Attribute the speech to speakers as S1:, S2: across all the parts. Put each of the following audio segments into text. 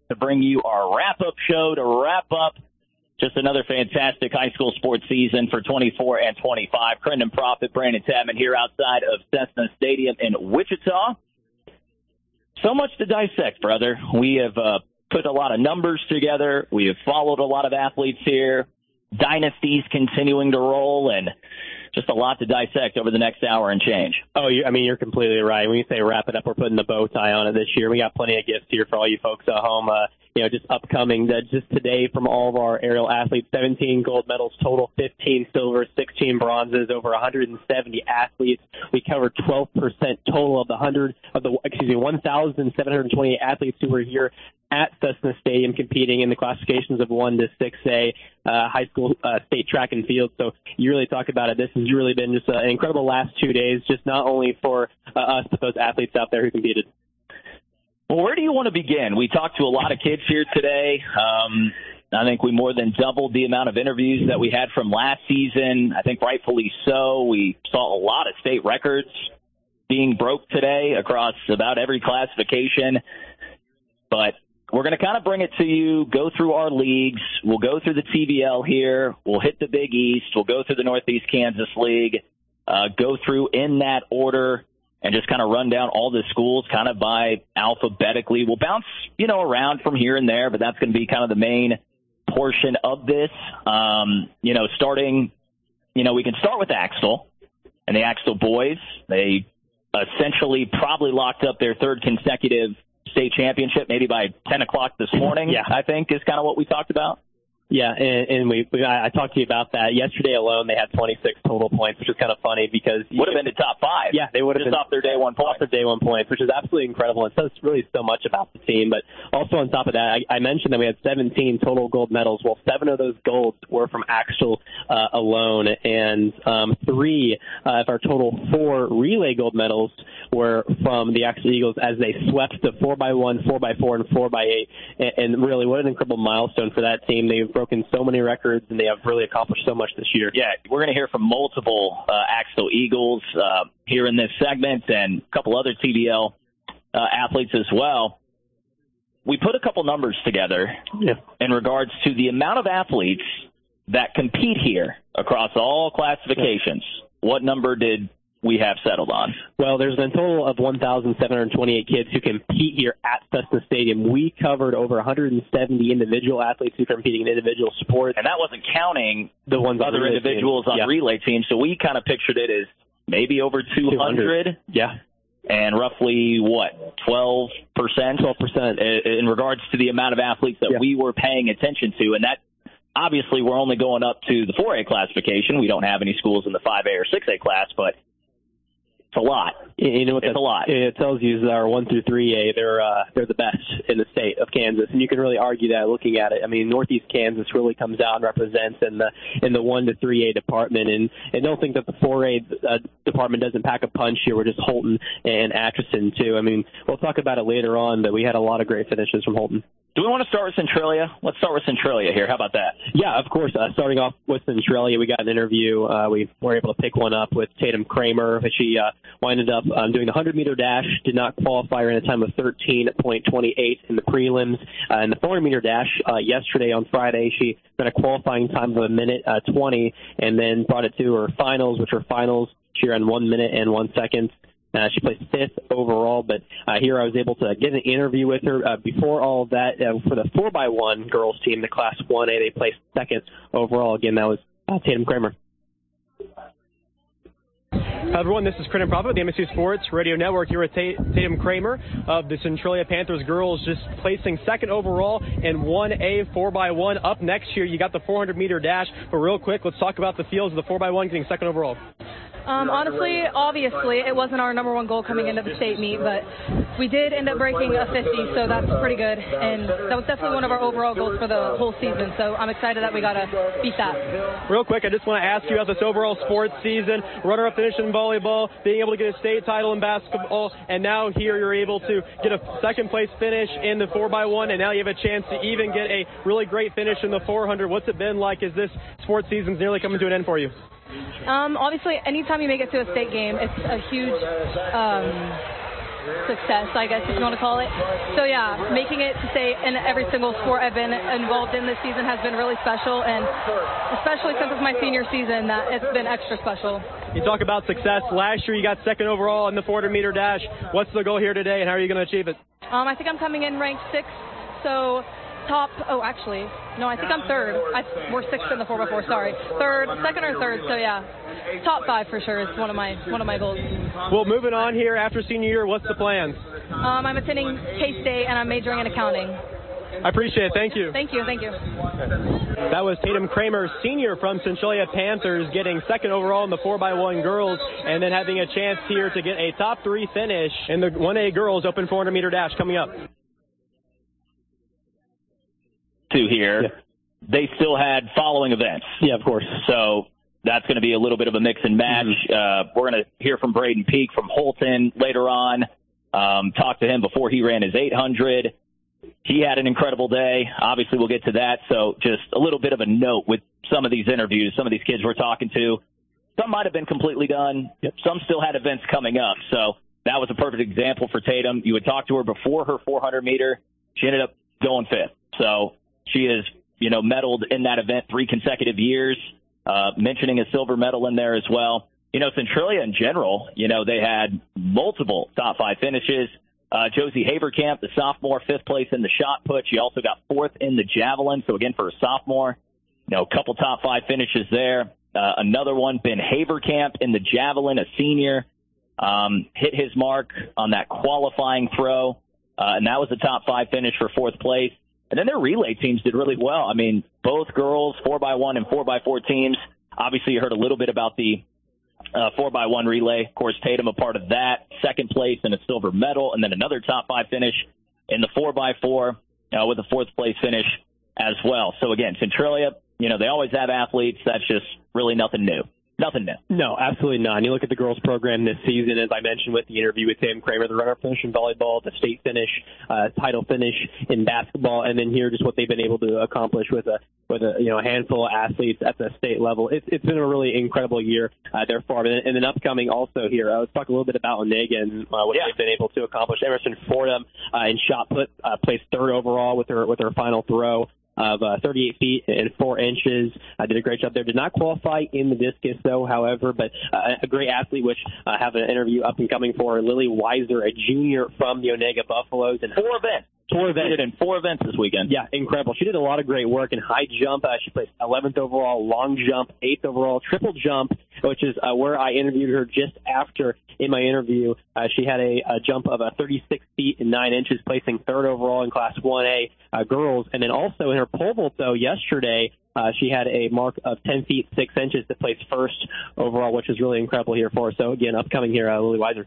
S1: to bring you our wrap-up show to wrap up just another fantastic high school sports season for 24 and 25. Crendon Profit, Brandon Tapman here outside of Cessna Stadium in Wichita. So much to dissect, brother. We have put a lot of numbers together. We have followed a lot of athletes here. Dynasties continuing to roll, and just a lot to dissect over the next hour and change.
S2: Oh, you're completely right. When you say wrap it up, we're putting the bow tie on it this year. We got plenty of gifts here for all you folks at home. Just upcoming, just today from all of our aerial athletes, 17 gold medals total, 15 silvers, 16 bronzes, over 170 athletes. We covered 12% total of the 1,728 athletes who were here at Cessna Stadium competing in the classifications of 1 to 6A high school state track and field. So you really talk about it. This has really been just an incredible last 2 days, just not only for us, but those athletes out there who competed.
S1: Well, where do you want to begin? We talked to a lot of kids here today. I think we more than doubled the amount of interviews that we had from last season. I think rightfully so. We saw a lot of state records being broke today across about every classification. But we're going to kind of bring it to you, go through our leagues. We'll go through the TBL here. We'll hit the Big East. We'll go through the Northeast Kansas League, go through in that order, and just kind of run down all the schools kind of by alphabetically. We'll bounce, around from here and there, but that's going to be kind of the main portion of this. Starting, we can start with Axtell and the Axtell boys. They essentially probably locked up their third consecutive state championship, maybe by 10 o'clock this morning,
S2: yeah.
S1: I think is kind of what we talked about.
S2: Yeah, and I talked to you about that. Yesterday alone, they had 26 total points, which is kind of funny because
S1: would have been the top 5.
S2: Yeah, they would have
S1: been off their day one points.
S2: Off their day one points, which is absolutely incredible. It says really so much about the team. But also on top of that, I mentioned that we had 17 total gold medals. Well, 7 of those golds were from Axtell alone, and 3 of our total 4 relay gold medals were from the Axtell Eagles as they swept the 4x1, 4x4, and 4x8. And really, what an incredible milestone for that team. They've broken so many records, and they have really accomplished so much this year.
S1: Yeah, we're going to hear from multiple Axtell Eagles here in this segment and a couple other TBL athletes as well. We put a couple numbers together in regards to the amount of athletes that compete here across all classifications. What number did we have settled on?
S2: Well, there's been a total of 1,728 kids who compete here at Cessna Stadium. We covered over 170 individual athletes who are competing in individual sports.
S1: And that wasn't counting
S2: the ones
S1: other individuals on relay teams. So we kind of pictured it as maybe over 200.
S2: Yeah.
S1: And roughly, 12%?
S2: 12%.
S1: In regards to the amount of athletes that we were paying attention to. And that, obviously, we're only going up to the 4A classification. We don't have any schools in the 5A or 6A class, but it's a lot.
S2: You know what?
S1: It's a lot.
S2: It tells you is our 1 through 3A, they're the best in the state of Kansas, and you can really argue that looking at it. I mean, Northeast Kansas really comes out and represents in the 1 to 3A department, and don't think that the 4A department doesn't pack a punch here. We're just Holton and Atchison too. I mean, we'll talk about it later on, but we had a lot of great finishes from Holton.
S1: Do we want to start with Centralia? Let's start with Centralia here. How about that?
S2: Yeah, of course. Starting off with Centralia, we got an interview. We were able to pick one up with Tatum Kramer. She winded up doing the 100-meter dash, did not qualify her in a time of 13.28 in the prelims. In the 400-meter dash yesterday on Friday, she ran a qualifying time of 1:20 and then brought it to her finals, which were finals. She ran 1 minute and 1 second. She placed 5th overall, but here I was able to get an interview with her. Before all of that, for the 4x1 girls team, the Class 1A, they placed 2nd overall. Again, that was Tatum Kramer.
S3: Hi everyone, this is Crendon Profit with the MSU Sports Radio Network here with Tatum Kramer of the Centralia Panthers girls, just placing 2nd overall in 1A 4x1. Up next year, you got the 400-meter dash. But real quick, let's talk about the fields of the 4x1 getting 2nd overall.
S4: Honestly, obviously, it wasn't our number 1 goal coming into the state meet, but we did end up breaking a 50, so that's pretty good. And that was definitely one of our overall goals for the whole season, so I'm excited that we got to beat that.
S3: Real quick, I just want to ask you about this overall sports season, runner-up finish in volleyball, being able to get a state title in basketball, and now here you're able to get a 2nd-place finish in the 4x1, and now you have a chance to even get a really great finish in the 400. What's it been like as this sports season's nearly coming to an end for you?
S4: Obviously, anytime you make it to a state game, it's a huge success, I guess, if you want to call it. So, yeah, making it to state in every single sport I've been involved in this season has been really special, and especially since it's my senior season, that it's been extra special.
S3: You talk about success. Last year you got second overall in the 400-meter dash. What's the goal here today, and how are you going to achieve it?
S4: I think I'm coming in ranked 6th, so I think I'm 3rd. We're 6th in the 4x4, sorry. 2nd or 3rd, so yeah. Top 5 for sure is one of my goals.
S3: Well, moving on here after senior year, what's the plans?
S4: I'm attending K-State, and I'm majoring in accounting.
S3: I appreciate it. Thank you.
S4: Thank you.
S3: That was Tatum Kramer, senior from Centralia Panthers, getting second overall in the 4x1 girls, and then having a chance here to get a top 3 finish in the 1A girls open 400-meter dash coming up.
S1: Here, yeah. They still had following events.
S2: Yeah, of course.
S1: So that's going to be a little bit of a mix and match. Mm-hmm. We're going to hear from Braden Peak from Holton later on. Talk to him before he ran his 800. He had an incredible day. Obviously, we'll get to that. So just a little bit of a note with some of these interviews, some of these kids we're talking to. Some might have been completely done. Yep. Some still had events coming up. So that was a perfect example for Tatum. You would talk to her before her 400-meter. She ended up going 5th. So she has, medaled in that event 3 consecutive years, mentioning a silver medal in there as well. Centralia in general, they had multiple top 5 finishes. Josie Haverkamp, the sophomore, 5th place in the shot put. She also got 4th in the javelin. So, again, for a sophomore, a couple top 5 finishes there. Another one, Ben Haverkamp in the javelin, a senior, hit his mark on that qualifying throw, and that was a top 5 finish for 4th place. And then their relay teams did really well. I mean, both girls, 4x1 and 4x4 teams. Obviously, you heard a little bit about the 4x1 relay. Of course, Tatum a part of that, 2nd place and a silver medal, and then another top 5 finish in the 4x4 with a 4th place finish as well. So, again, Centralia, they always have athletes. That's just really nothing new. Nothing new.
S2: No, absolutely not. And you look at the girls' program this season, as I mentioned with the interview with Tatum Kramer, the runner-up finish in volleyball, the state finish, title finish in basketball, and then here just what they've been able to accomplish with a handful of athletes at the state level. It's been a really incredible year there for them. And then upcoming also here, let's talk a little bit about Onega and what they've been able to accomplish. Emerson Fordham in shot put placed 3rd overall with her final throw of 38 feet and 4 inches. Did a great job there. Did not qualify in the discus, though, however, but a great athlete, which have an interview up and coming for Lily Weiser, a junior from the Onega Buffaloes. And
S1: 4 events. She did in 4 events this weekend.
S2: Yeah, incredible. She did a lot of great work in high jump. She placed 11th overall, long jump, 8th overall, triple jump, which is where I interviewed her just after in my interview. She had a jump of 36 feet and 9 inches, placing 3rd overall in Class 1A girls. And then also in her pole vault, though, yesterday, she had a mark of 10 feet, 6 inches to place 1st overall, which is really incredible here for her. So, again, upcoming here, Lily Weiser.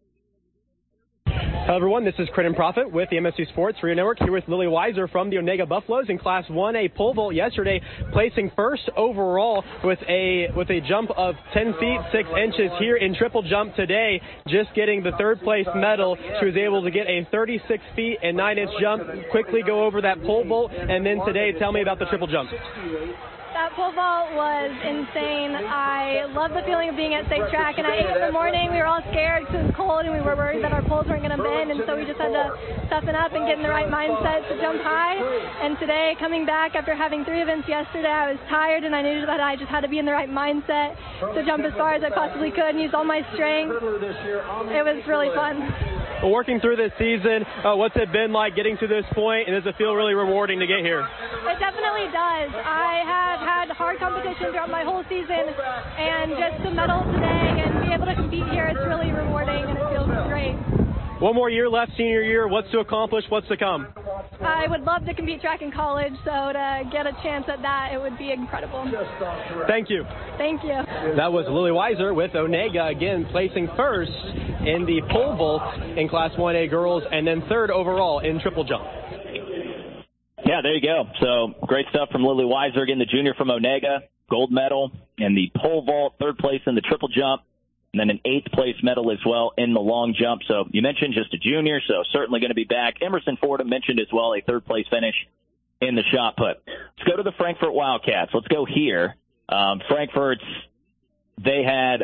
S3: Hello, everyone. This is Crit and Profit with the MSU Sports Radio Network here with Lily Weiser from the Onega Buffaloes in Class 1A pole vault yesterday, placing 1st overall with a jump of 10 feet, 6 inches here in triple jump today, just getting the 3rd place medal. She was able to get a 36 feet and 9 inch jump, quickly go over that pole vault, and then today tell me about the triple jump.
S5: That pole vault was insane. I love the feeling of being at state track, and at 8 in the morning we were all scared because it was cold and we were worried that our poles weren't going to bend, and so we just had to toughen up and get in the right mindset to jump high. And today, coming back after having 3 events yesterday, I was tired and I knew that I just had to be in the right mindset to jump as far as I possibly could and use all my strength. It was really fun.
S3: Well, working through this season, what's it been like getting to this point, and does it feel really rewarding to get here?
S5: It definitely does. I have had hard competition throughout my whole season, and just to medal today and be able to compete here, it's really rewarding, and it feels great.
S3: One more year left, senior year. What's to accomplish? What's to come?
S5: I would love to compete track in college, so to get a chance at that, it would be incredible.
S3: Thank you.
S5: Thank you.
S3: That was Lily Weiser with Onega, again placing 1st in the pole vault in Class 1A girls, and then 3rd overall in triple jump.
S1: Yeah, there you go. So great stuff from Lily Weiser, again, the junior from Onega, gold medal in the pole vault, 3rd place in the triple jump, and then an 8th place medal as well in the long jump. So you mentioned just a junior, so certainly going to be back. Emerson Fordham mentioned as well a 3rd place finish in the shot put. Let's go to the Frankfort Wildcats. Let's go here. Frankfort, they had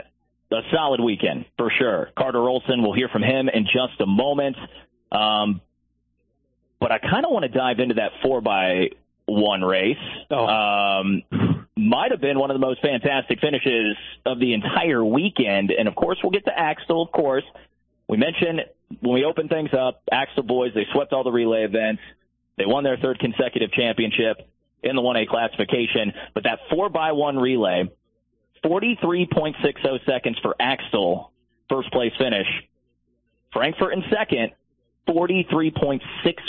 S1: a solid weekend for sure. Carter Olson, we'll hear from him in just a moment. But I kind of want to dive into that 4x1 race. Might have been one of the most fantastic finishes of the entire weekend. And, of course, we'll get to Axtell, of course. We mentioned when we opened things up, Axtell boys, they swept all the relay events. They won their third consecutive championship in the 1A classification. But that 4x1 relay, 43.60 seconds for Axtell, first place finish. Frankfort in second, 43.61.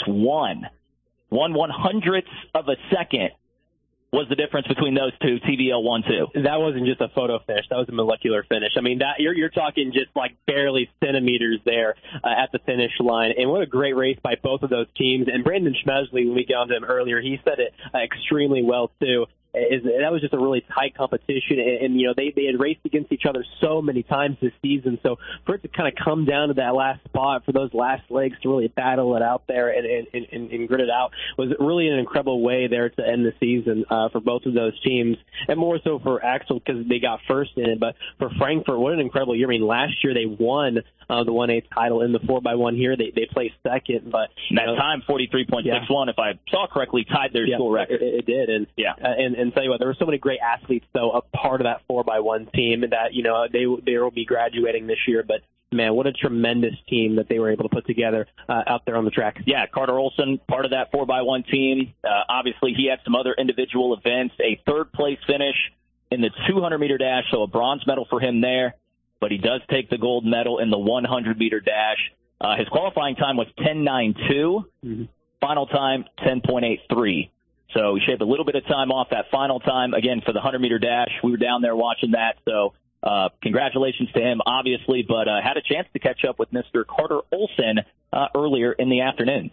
S1: 1/100th of a second was the difference between those two. TVL 1-2.
S2: That wasn't just a photo finish. That was a molecular finish. I mean, that you're talking just like barely centimeters there at the finish line. And what a great race by both of those teams. And Brandon Schmesley, when we got to him earlier, he said it extremely well, too. That was just a really tight competition, and you know they had raced against each other so many times this season. So for it to kind of come down to that last spot, for those last legs to really battle it out there and grit it out, was really an incredible way there to end the season for both of those teams, and more so for Axtell because they got first in it. But for Frankfort, what an incredible year! I mean, last year they won the 1A title in the 4x1. Here they placed second, but
S1: that time 43.61, if I saw correctly, tied their school record.
S2: It did, and tell you what, there were so many great athletes, though, a part of that 4x1 team that, you know, they will be graduating this year. But, man, what a tremendous team that they were able to put together out there on the track.
S1: Yeah, Carter Olson, part of that 4x1 team. Obviously, he had some other individual events, a third-place finish in the 200-meter dash, so a bronze medal for him there. But he does take the gold medal in the 100-meter dash. His qualifying time was 10.92. Mm-hmm. Final time, 10.83. So he shaved a little bit of time off that final time. Again, for the 100-meter dash, we were down there watching that. So congratulations to him, obviously, but had a chance to catch up with Mr. Carter Olson earlier in the afternoon.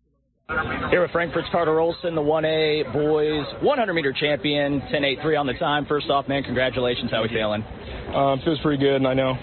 S6: Here with Frankfort's Carter Olson, the 1A boys 100-meter champion, 10.83 on the time. First off, man, congratulations. How are we feeling?
S7: Feels pretty good, and I know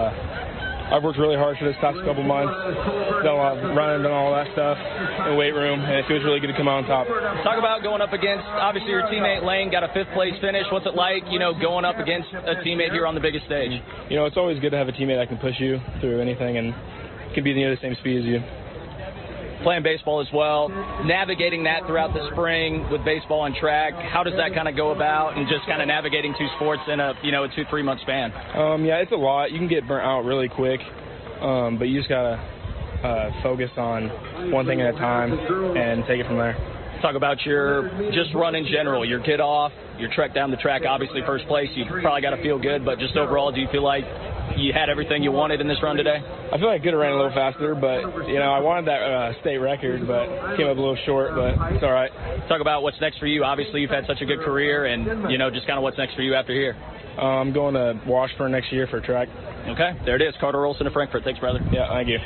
S7: I've worked really hard for this past couple months. Done a lot of running and all that stuff in the weight room, and it feels really good to come out on top.
S6: Talk about going up against, obviously, your teammate Lane got a fifth-place finish. What's it like, you know, going up against a teammate here on the biggest stage?
S7: You know, it's always good to have a teammate that can push you through anything and can be near the same speed as you.
S6: Playing baseball as well, navigating that throughout the spring with baseball and track, how does that kind of go about, and just kind of navigating two sports in a 2-3 month span?
S7: Yeah, it's a lot. You can get burnt out really quick, but you just gotta focus on one thing at a time and take it from there.
S6: Talk about your just run in general, your get off, your trek down the track. Obviously, first place, you probably got to feel good, but just overall, do you feel like you had everything you wanted in this run today?
S7: I feel like I could have ran a little faster, but, you know, I wanted that state record, but came up a little short, but it's all right.
S6: Talk about what's next for you. Obviously, you've had such a good career, and, you know, just kind of what's next for you after here.
S7: I'm going to Washburn next year for track.
S6: Okay, there it is. Carter Olson of Frankfort. Thanks, brother.
S7: Yeah, thank you.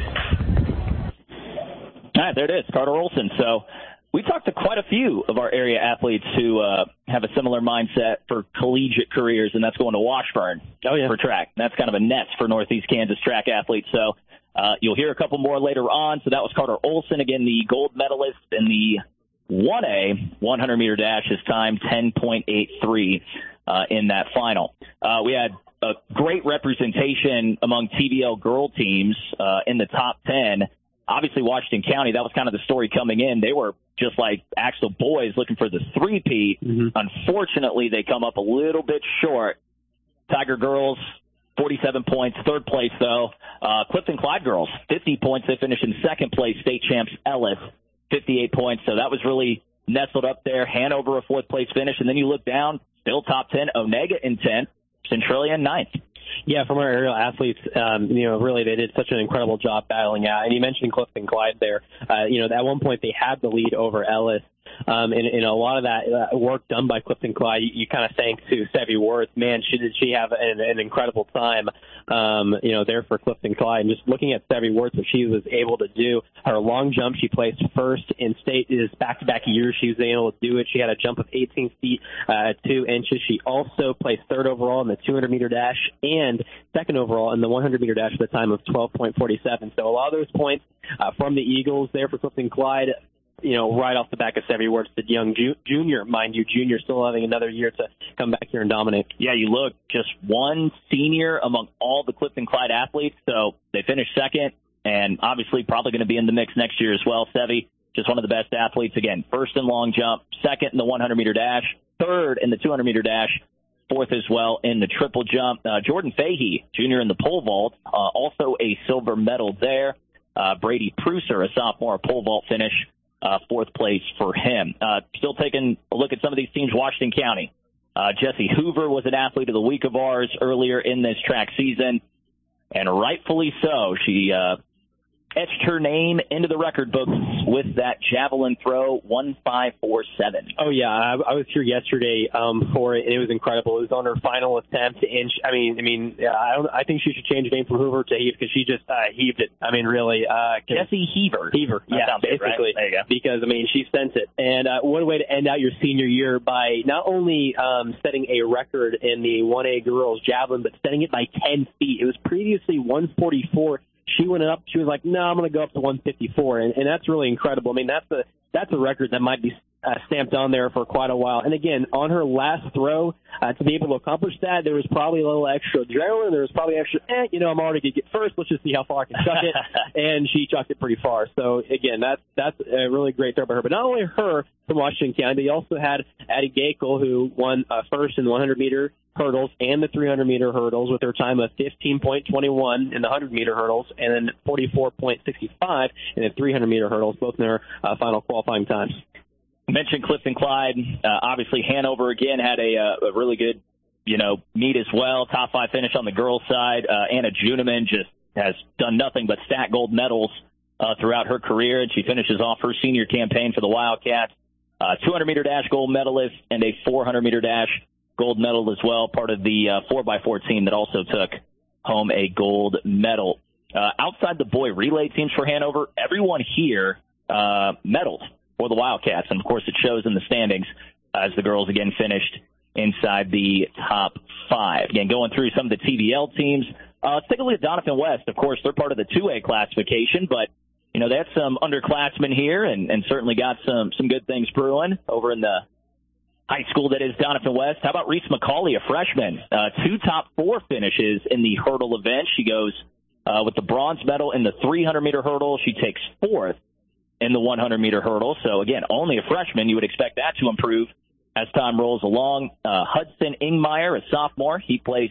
S1: All right, there it is, Carter Olson. So we talked to quite a few of our area athletes who have a similar mindset for collegiate careers, and that's going to Washburn for track. That's kind of a nest for Northeast Kansas track athletes. So you'll hear a couple more later on. So that was Carter Olson, again, the gold medalist in the 1A 100-meter dash. His time, 10.83 in that final. We had a great representation among TVL girl teams in the top 10. Obviously, Washington County, that was kind of the story coming in. They were just like Axtell boys looking for the three-peat. Mm-hmm. Unfortunately, they come up a little bit short. Tiger girls, 47 points. Third place, though. Clifton Clyde girls, 50 points. They finished in second place. State champs Ellis, 58 points. So that was really nestled up there. Hanover, a fourth-place finish. And then you look down, still top 10. Onega in 10th. Centralia in 9th.
S2: Yeah, from our aerial athletes, really they did such an incredible job battling out. And you mentioned Clifton Clyde there. At one point they had the lead over Ellis. And a lot of that work done by Clifton Clyde, you kind of thank to Sevy Worth. Man, she have an incredible time, there for Clifton Clyde. And just looking at Sevy Worth, what she was able to do, her long jump, she placed first in state. Is back-to-back years she was able to do it. She had a jump of 18 feet, 2 inches. She also placed third overall in the 200-meter dash and second overall in the 100-meter dash at the time of 12.47. So a lot of those points from the Eagles there for Clifton Clyde. right off the back of Sevy Ward, the young junior, mind you, junior still having another year to come back here and dominate.
S1: Yeah, you look, just one senior among all the Clifton Clyde athletes, so they finished second, and obviously probably going to be in the mix next year as well. Sevy, just one of the best athletes. Again, first in long jump, second in the 100-meter dash, third in the 200-meter dash, fourth as well in the triple jump. Jordan Fahey, junior in the pole vault, also a silver medal there. Brady Pruser, a sophomore pole vault finish, fourth place for him. Still taking a look at some of these teams. Washington County. Jessie Hoover was an athlete of the week of ours earlier in this track season, and rightfully so. She etched her name into the record books with that javelin throw, 1.547.
S2: Oh, yeah. I was here yesterday for it, and it was incredible. It was on her final attempt, and I think she should change her name from Hoover to Heave because she just heaved it. I mean, really.
S1: Jessie Heaver.
S2: Yeah, basically.
S1: There you go.
S2: Because, she sent it. And what a way to end out your senior year by not only setting a record in the 1A girls javelin, but setting it by 10 feet. It was previously 144. She went up. She was like, "No, I'm going to go up to 154," and that's really incredible. That's a record that might be stamped on there for quite a while. And again, on her last throw, to be able to accomplish that, there was probably a little extra adrenaline. There was probably extra, I'm already going to get first. Let's just see how far I can chuck it. And she chucked it pretty far. So again, that's a really great throw by her. But not only her from Washington County, but you also had Addie Gakel, who won first in the 100-meter hurdles and the 300-meter hurdles with her time of 15.21 in the 100-meter hurdles and then 44.65 in the 300-meter hurdles, both in their final qualifying times.
S1: Mentioned Clifton Clyde. Obviously, Hanover again had a really good, meet as well. Top 5 finish on the girls' side. Anna Juneman just has done nothing but stack gold medals throughout her career, and she finishes off her senior campaign for the Wildcats. 200-meter dash gold medalist and a 400-meter dash gold medal as well, part of the 4x4 team that also took home a gold medal. Outside the boy relay teams for Hanover, everyone here medaled for the Wildcats, and of course it shows in the standings as the girls again finished inside the top 5. Again, going through some of the TVL teams, let's take a look at Donovan West. Of course, they're part of the 2A classification, but they had some underclassmen here and certainly got some good things brewing over in the high school that is Donovan West. How about Reese McCauley, a freshman? 2 top 4 finishes in the hurdle event. She goes with the bronze medal in the 300-meter hurdle. She takes 4th in the 100-meter hurdle. So, again, only a freshman. You would expect that to improve as time rolls along. Hudson Ingmeyer, a sophomore, he placed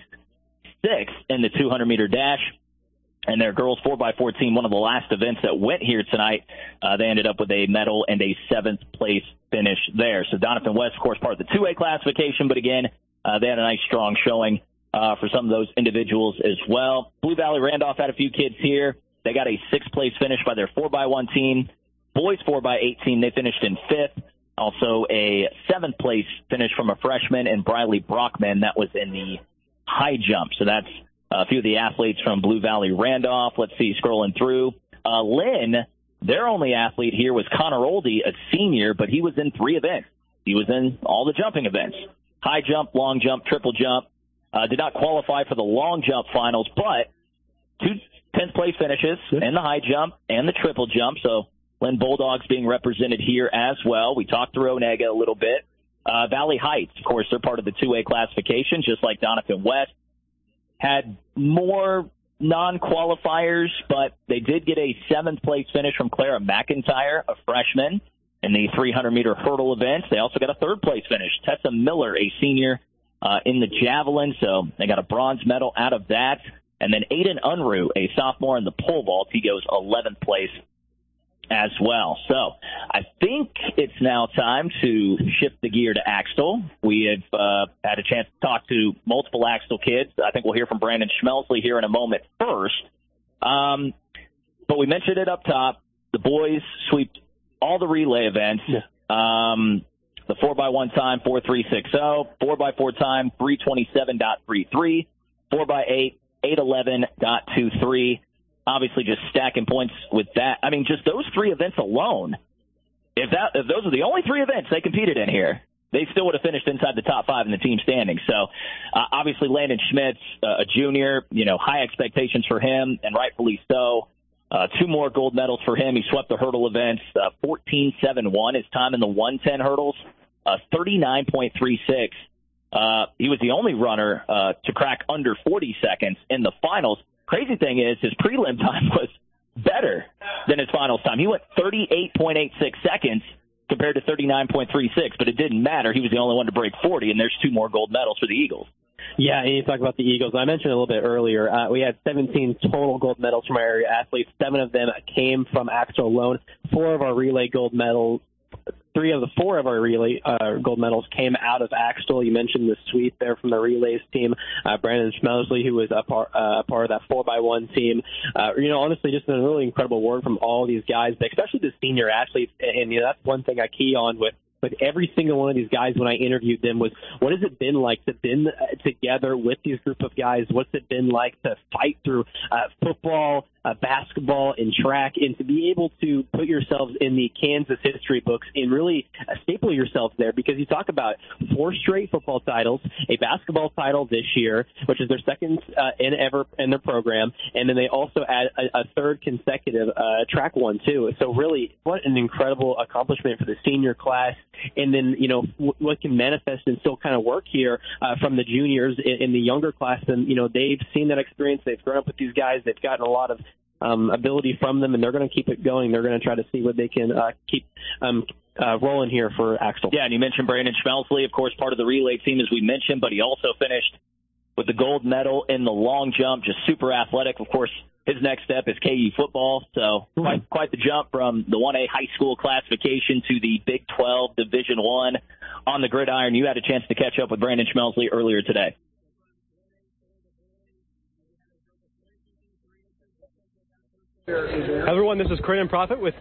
S1: 6th in the 200-meter dash. And their girls 4x4 team, one of the last events that went here tonight, they ended up with a medal and a 7th place finish there. So Donovan West, of course, part of the 2A classification, but again, they had a nice strong showing for some of those individuals as well. Blue Valley Randolph had a few kids here. They got a 6th place finish by their 4x1 team. Boys 4x8 team, they finished in 5th. Also a 7th place finish from a freshman, and Briley Brockman, that was in the high jump. So that's a few of the athletes from Blue Valley Randolph. Let's see, scrolling through. Lynn, their only athlete here was Connor Oldie, a senior, but he was in 3 events. He was in all the jumping events. High jump, long jump, triple jump. Did not qualify for the long jump finals, but 2 10th place finishes in the high jump and the triple jump. So Lynn Bulldogs being represented here as well. We talked through Onega a little bit. Valley Heights, of course, they're part of the 2A classification, just like Donovan West. Had more non-qualifiers, but they did get a 7th place finish from Clara McIntyre, a freshman, in the 300-meter hurdle events. They also got a 3rd place finish. Tessa Miller, a senior, in the javelin, so they got a bronze medal out of that. And then Aiden Unruh, a sophomore in the pole vault, he goes 11th place as well. So I think it's now time to shift the gear to Axtell. We have had a chance to talk to multiple Axtell kids. I think we'll hear from Brandon Schmelsley here in a moment first. But we mentioned it up top. The boys swept all the relay events. The 4x1 time, 4.360. 4x4 time, 327.33. 4x8, 811.23. Obviously, just stacking points with that. I mean, just those 3 events alone, if those are the only 3 events they competed in here, they still would have finished inside the top 5 in the team standings. So, obviously, Landon Schmitz, a junior, high expectations for him, and rightfully so. 2 more gold medals for him. He swept the hurdle events, 14.71 his time in the 110 hurdles, 39.36. He was the only runner to crack under 40 seconds in the finals. Crazy thing is his prelim time was better than his finals time. He went 38.86 seconds compared to 39.36, but it didn't matter. He was the only one to break 40, and there's 2 more gold medals for the Eagles.
S2: Yeah, and you talk about the Eagles. I mentioned a little bit earlier, we had 17 total gold medals from our area athletes. 7 of them came from Axtell alone. 4 of our relay gold medals. 3 of the 4 of our relay gold medals came out of Axtell. You mentioned the sweep there from the relays team. Brandon Schmelsley, who was a part of that 4x1 team. Honestly, just a really incredible work from all these guys, but especially the senior athletes. And that's one thing I key on with every single one of these guys when I interviewed them was, what has it been like to been together with these group of guys? What's it been like to fight through football, basketball, and track, and to be able to put yourselves in the Kansas history books and really staple yourself there? Because you talk about 4 straight football titles, a basketball title this year, which is their second ever in their program, and then they also add a 3rd consecutive track one too. So really, what an incredible accomplishment for the senior class. And then, what can manifest and still kind of work here from the juniors in the younger class. And, they've seen that experience. They've grown up with these guys. They've gotten a lot of ability from them, and they're going to keep it going. They're going to try to see what they can keep rolling here for Axtell.
S1: Yeah, and you mentioned Brandon Schmelsley, of course, part of the relay team, as we mentioned, but he also finished with the gold medal in the long jump, just super athletic. Of course, his next step is KU football, so quite the jump from the 1A high school classification to the Big 12 Division I on the gridiron. You had a chance to catch up with Brandon Schmelsley earlier today.
S3: Everyone, this is Corinne Prophet with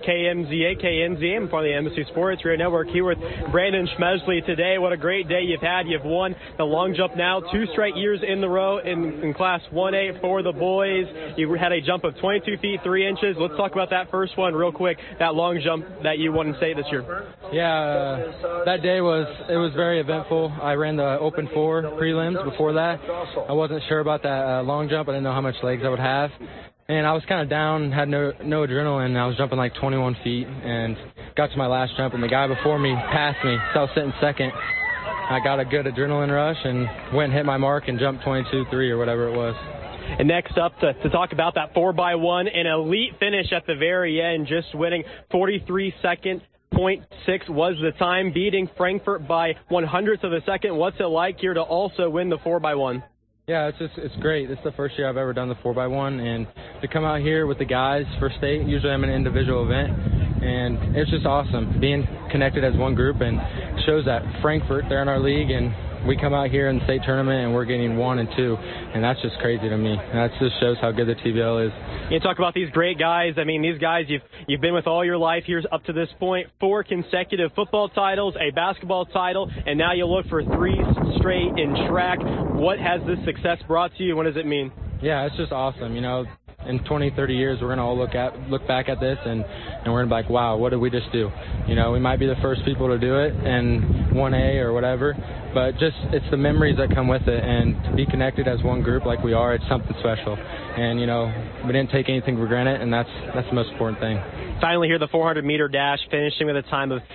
S3: KMZA. I'm part of the Embassy Sports Radio Network here with Brandon Schmelsley today. What a great day you've had. You've won the long jump now 2 straight years in a row in Class 1A for the boys. You had a jump of 22 feet 3 inches. Let's talk about that first one real quick, that long jump that you won in state this year.
S8: Yeah, that day was very eventful. I ran the Open 4 prelims before that. I wasn't sure about that long jump. I didn't know how much legs I would have. And I was kind of down, had no adrenaline. I was jumping like 21 feet and got to my last jump, and the guy before me passed me, so I was sitting second. I got a good adrenaline rush and went and hit my mark and jumped 22.3 or whatever it was.
S3: And next up to talk about that 4x1, an elite finish at the very end, just winning 43 seconds. 0.6 was the time, beating Frankfurt by 1/100th of a second. What's it like here to also win the 4x1?
S8: Yeah, it's great. This is the first year I've ever done the 4x1, and to come out here with the guys for state, usually I'm in an individual event, and it's just awesome being connected as one group, and shows that Frankfurt, they're in our league, and we come out here in the state tournament and we're getting 1 and 2, and that's just crazy to me. That just shows how good the TBL is.
S3: You talk about these great guys. I mean, these guys you've been with all your life here up to this point. 4 consecutive football titles, a basketball title, and now you look for 3 straight in track. What has this success brought to you? What does it mean?
S8: Yeah, it's just awesome. In 20, 30 years, we're going to all look back at this, and we're going to be like, wow, what did we just do? We might be the first people to do it in 1A or whatever, but just it's the memories that come with it, and to be connected as one group like we are, it's something special. And, we didn't take anything for granted, and that's the most important thing.
S3: Finally here, the 400-meter dash, finishing with a time of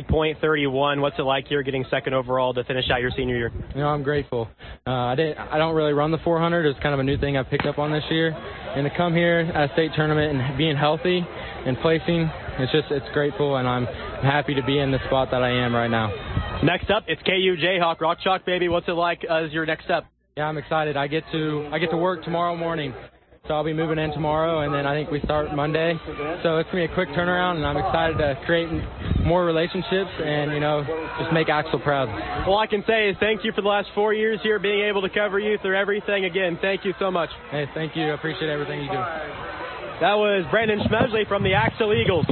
S3: 50.31. What's it like here getting second overall to finish out your senior year?
S8: I'm grateful. I don't really run the 400. It's kind of a new thing I picked up on this year. And to come here at a state tournament and being healthy and placing, it's grateful, and I'm happy to be in the spot that I am right now.
S3: Next up, it's KU Jayhawk, Rock Chalk, baby. What's it like as your next step?
S8: Yeah, I'm excited. I get to work tomorrow morning. So I'll be moving in tomorrow, and then I think we start Monday. So it's going to be a quick turnaround, and I'm excited to create more relationships and, just make Axtell proud.
S3: All I can say is thank you for the last 4 years here, being able to cover you through everything. Again, thank you so much.
S8: Hey, thank you. I appreciate everything you do.
S3: That was Brandon Schmelsley from the Axtell Eagles.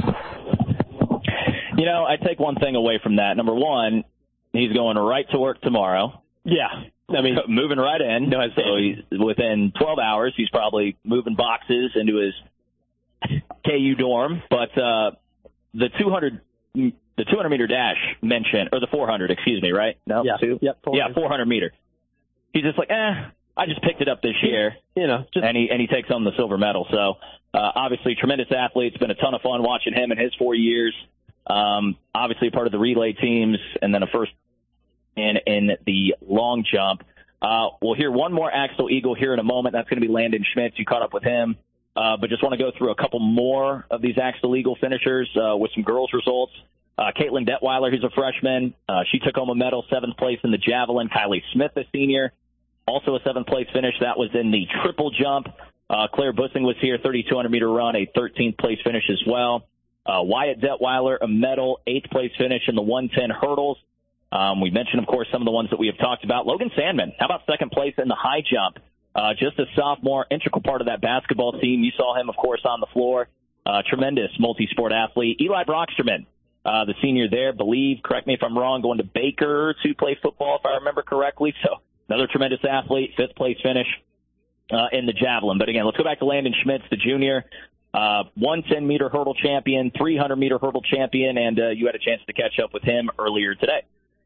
S1: I take one thing away from that. Number one, he's going right to work tomorrow.
S2: Yeah.
S1: Moving right in. So he's within 12 hours, he's probably moving boxes into his KU dorm. But the 200-meter dash mentioned, or the 400, excuse me, right? No,
S2: yeah.
S1: 2? Yep, 400. Yeah, 400 meter. He's just like, I just picked it up this year, and he takes home the silver medal. So, obviously, tremendous athlete. It's been a ton of fun watching him in his 4 years. Obviously, part of the relay teams, and then a first in the long jump. We'll hear one more Axel Eagle here in a moment. That's going to be Landon Schmitz. You caught up with him. But just want to go through a couple more of these Axel Eagle finishers with some girls' results. Caitlin Detweiler, who's a freshman. She took home a medal, 7th place in the javelin. Kylie Smith, a senior, also a 7th place finish. That was in the triple jump. Claire Bussing was here, 3,200-meter run, a 13th place finish as well. Wyatt Detweiler, a medal, 8th place finish in the 110 hurdles. We mentioned, of course, some of the ones that we have talked about. Logan Sandman, how about 2nd place in the high jump? Just a sophomore, integral part of that basketball team. You saw him, of course, on the floor. Tremendous multi-sport athlete. Eli Brocksterman, the senior there, correct me if I'm wrong, going to Baker to play football, if I remember correctly. So another tremendous athlete, 5th place finish in the javelin. But again, let's go back to Landon Schmitz, the junior, 110-meter hurdle champion, 300-meter hurdle champion, and you had a chance to catch up with him earlier today.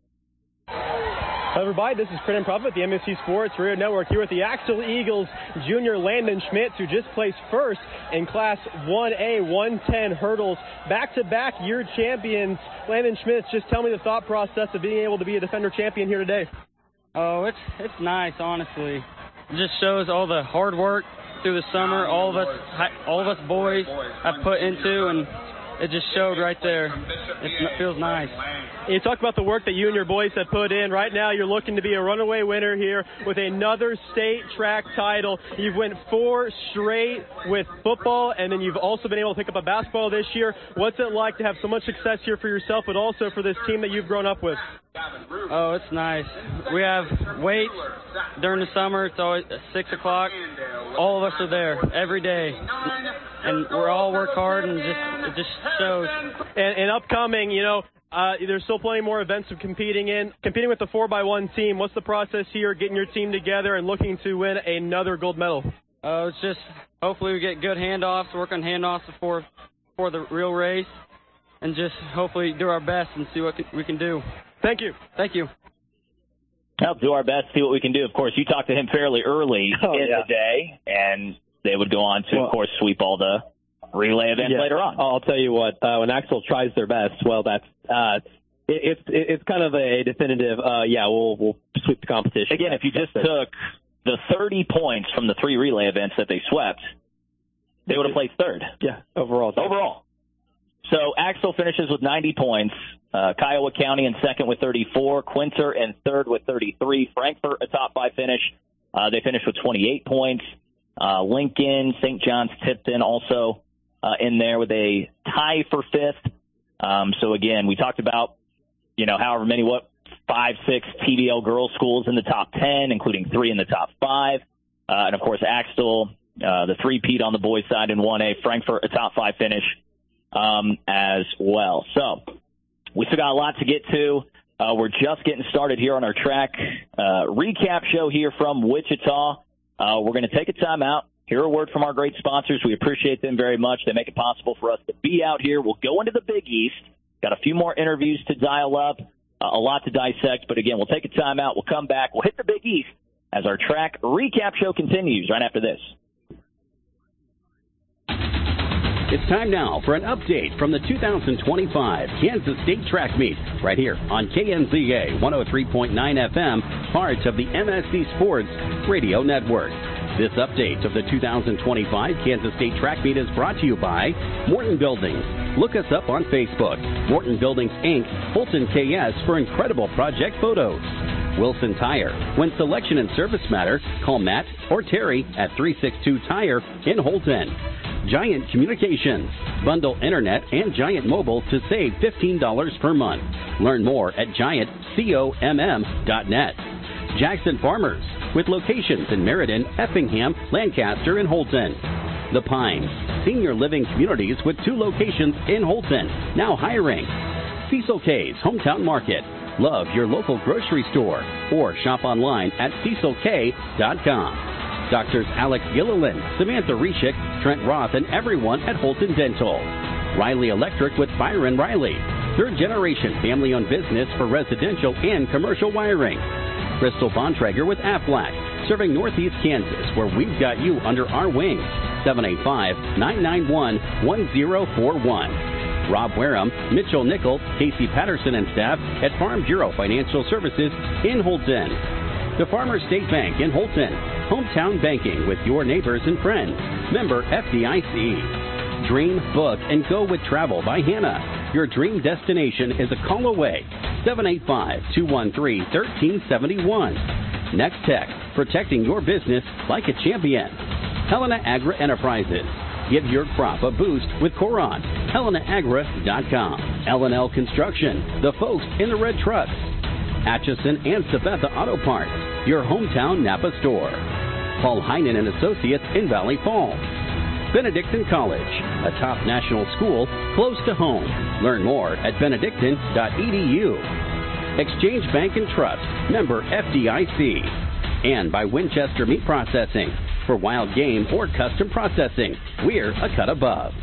S3: Hello, everybody. This is Brennan Prophet, the MSC Sports Radio Network, here with the Axel Eagles junior Landon Schmitz, who just placed first in Class 1A 110 hurdles. Back-to-back year champions. Landon Schmitz, just tell me the thought process of being able to be a defender champion here today.
S9: Oh, it's nice, honestly. It just shows all the hard work through the summer all of us boys have put into, and it just showed right there. It feels nice.
S3: You talk about the work that you and your boys have put in. Right now, you're looking to be a runaway winner here with another state track title. You've went 4 straight with football, and then you've also been able to pick up a basketball this year. What's it like to have so much success here for yourself, but also for this team that you've grown up with?
S9: Oh, it's nice. We have weights during the summer. It's always 6 o'clock. All of us are there every day, and we all work hard, and it just shows.
S3: And upcoming, there's still plenty more events of competing with the 4x1 team. What's the process here, getting your team together and looking to win another gold medal?
S9: It's just hopefully we get good handoffs, work on handoffs before the real race, and just hopefully do our best and see what we can do.
S3: Thank you.
S9: Thank you.
S1: I'll do our best, see what we can do. Of course, you talked to him fairly early in the day, and they would go on to, of course, sweep all the relay events later on.
S2: I'll tell you what, when Axel tries their best, well, that's it's kind of a definitive, we'll sweep the competition.
S1: Again, if you just took the 30 points from the 3 relay events that they swept, they would have placed 3rd.
S2: Yeah, overall.
S1: So Axel finishes with 90 points. Kiowa County in 2nd with 34. Quinter in 3rd with 33. Frankfort, a top 5 finish. They finished with 28 points. Lincoln, St. John's, Tipton also in there with a tie for 5th. So, again, we talked about, however many, 5, 6 TBL girls schools in the top 10, including 3 in the top 5. And, of course, Axel, the 3-peat on the boys' side in 1A. Frankfort, a top 5 finish as well. So we still got a lot to get to. We're just getting started here on our track recap show here from Wichita. We're going to take a time out, hear a word from our great sponsors. We appreciate them very much. They make it possible for us to be out here. We'll go into the Big East. Got a few more interviews to dial up, a lot to dissect. But, again, we'll take a time out. We'll come back. We'll hit the Big East as our track recap show continues right after this.
S10: It's time now for an update from the 2025 Kansas State Track Meet right here on KNZA 103.9 FM, part of the MSC Sports Radio Network. This update of the 2025 Kansas State Track Meet is brought to you by Morton Buildings. Look us up on Facebook. Morton Buildings, Inc., Holton, KS for incredible project photos. Wilson Tire. When selection and service matter, call Matt or Terry at 362 Tire in Holton. Giant Communications. Bundle Internet and Giant Mobile to save $15 per month. Learn more at giantcomm.net. Jackson Farmers, with locations in Meriden, Effingham, Lancaster, and Holton. The Pines, senior living communities with 2 locations in Holton, now hiring. Cecil K's Hometown Market. Love your local grocery store or shop online at cecilk.com. Doctors Alex Gilliland, Samantha Reshik, Trent Roth, and everyone at Holton Dental. Riley Electric with Byron Riley. 3rd generation family-owned business for residential and commercial wiring. Crystal Bontrager with Aflac. serving Northeast Kansas, where we've got you under our wing. 785-991-1041. Rob Wareham, Mitchell Nickel, Casey Patterson, and staff at Farm Bureau Financial Services in Holton. The Farmers State Bank in Holton. Hometown banking with your neighbors and friends. Member FDIC. Dream, book, and go with travel by Hannah. Your dream destination is a call away. 785-213-1371. Next Tech, protecting your business like a champion. Helena Agri Enterprises. Give your crop a boost with Coron. HelenaAgra.com. L&L Construction. The folks in the red trucks. Atchison and Sabetha Auto Parts. Your hometown Napa store. Paul Heinen and Associates in Valley Falls. Benedictine College, a top national school close to home. Learn more at benedictine.edu. Exchange Bank and Trust, member FDIC. And by Winchester Meat Processing. For wild game or custom processing, we're a cut above.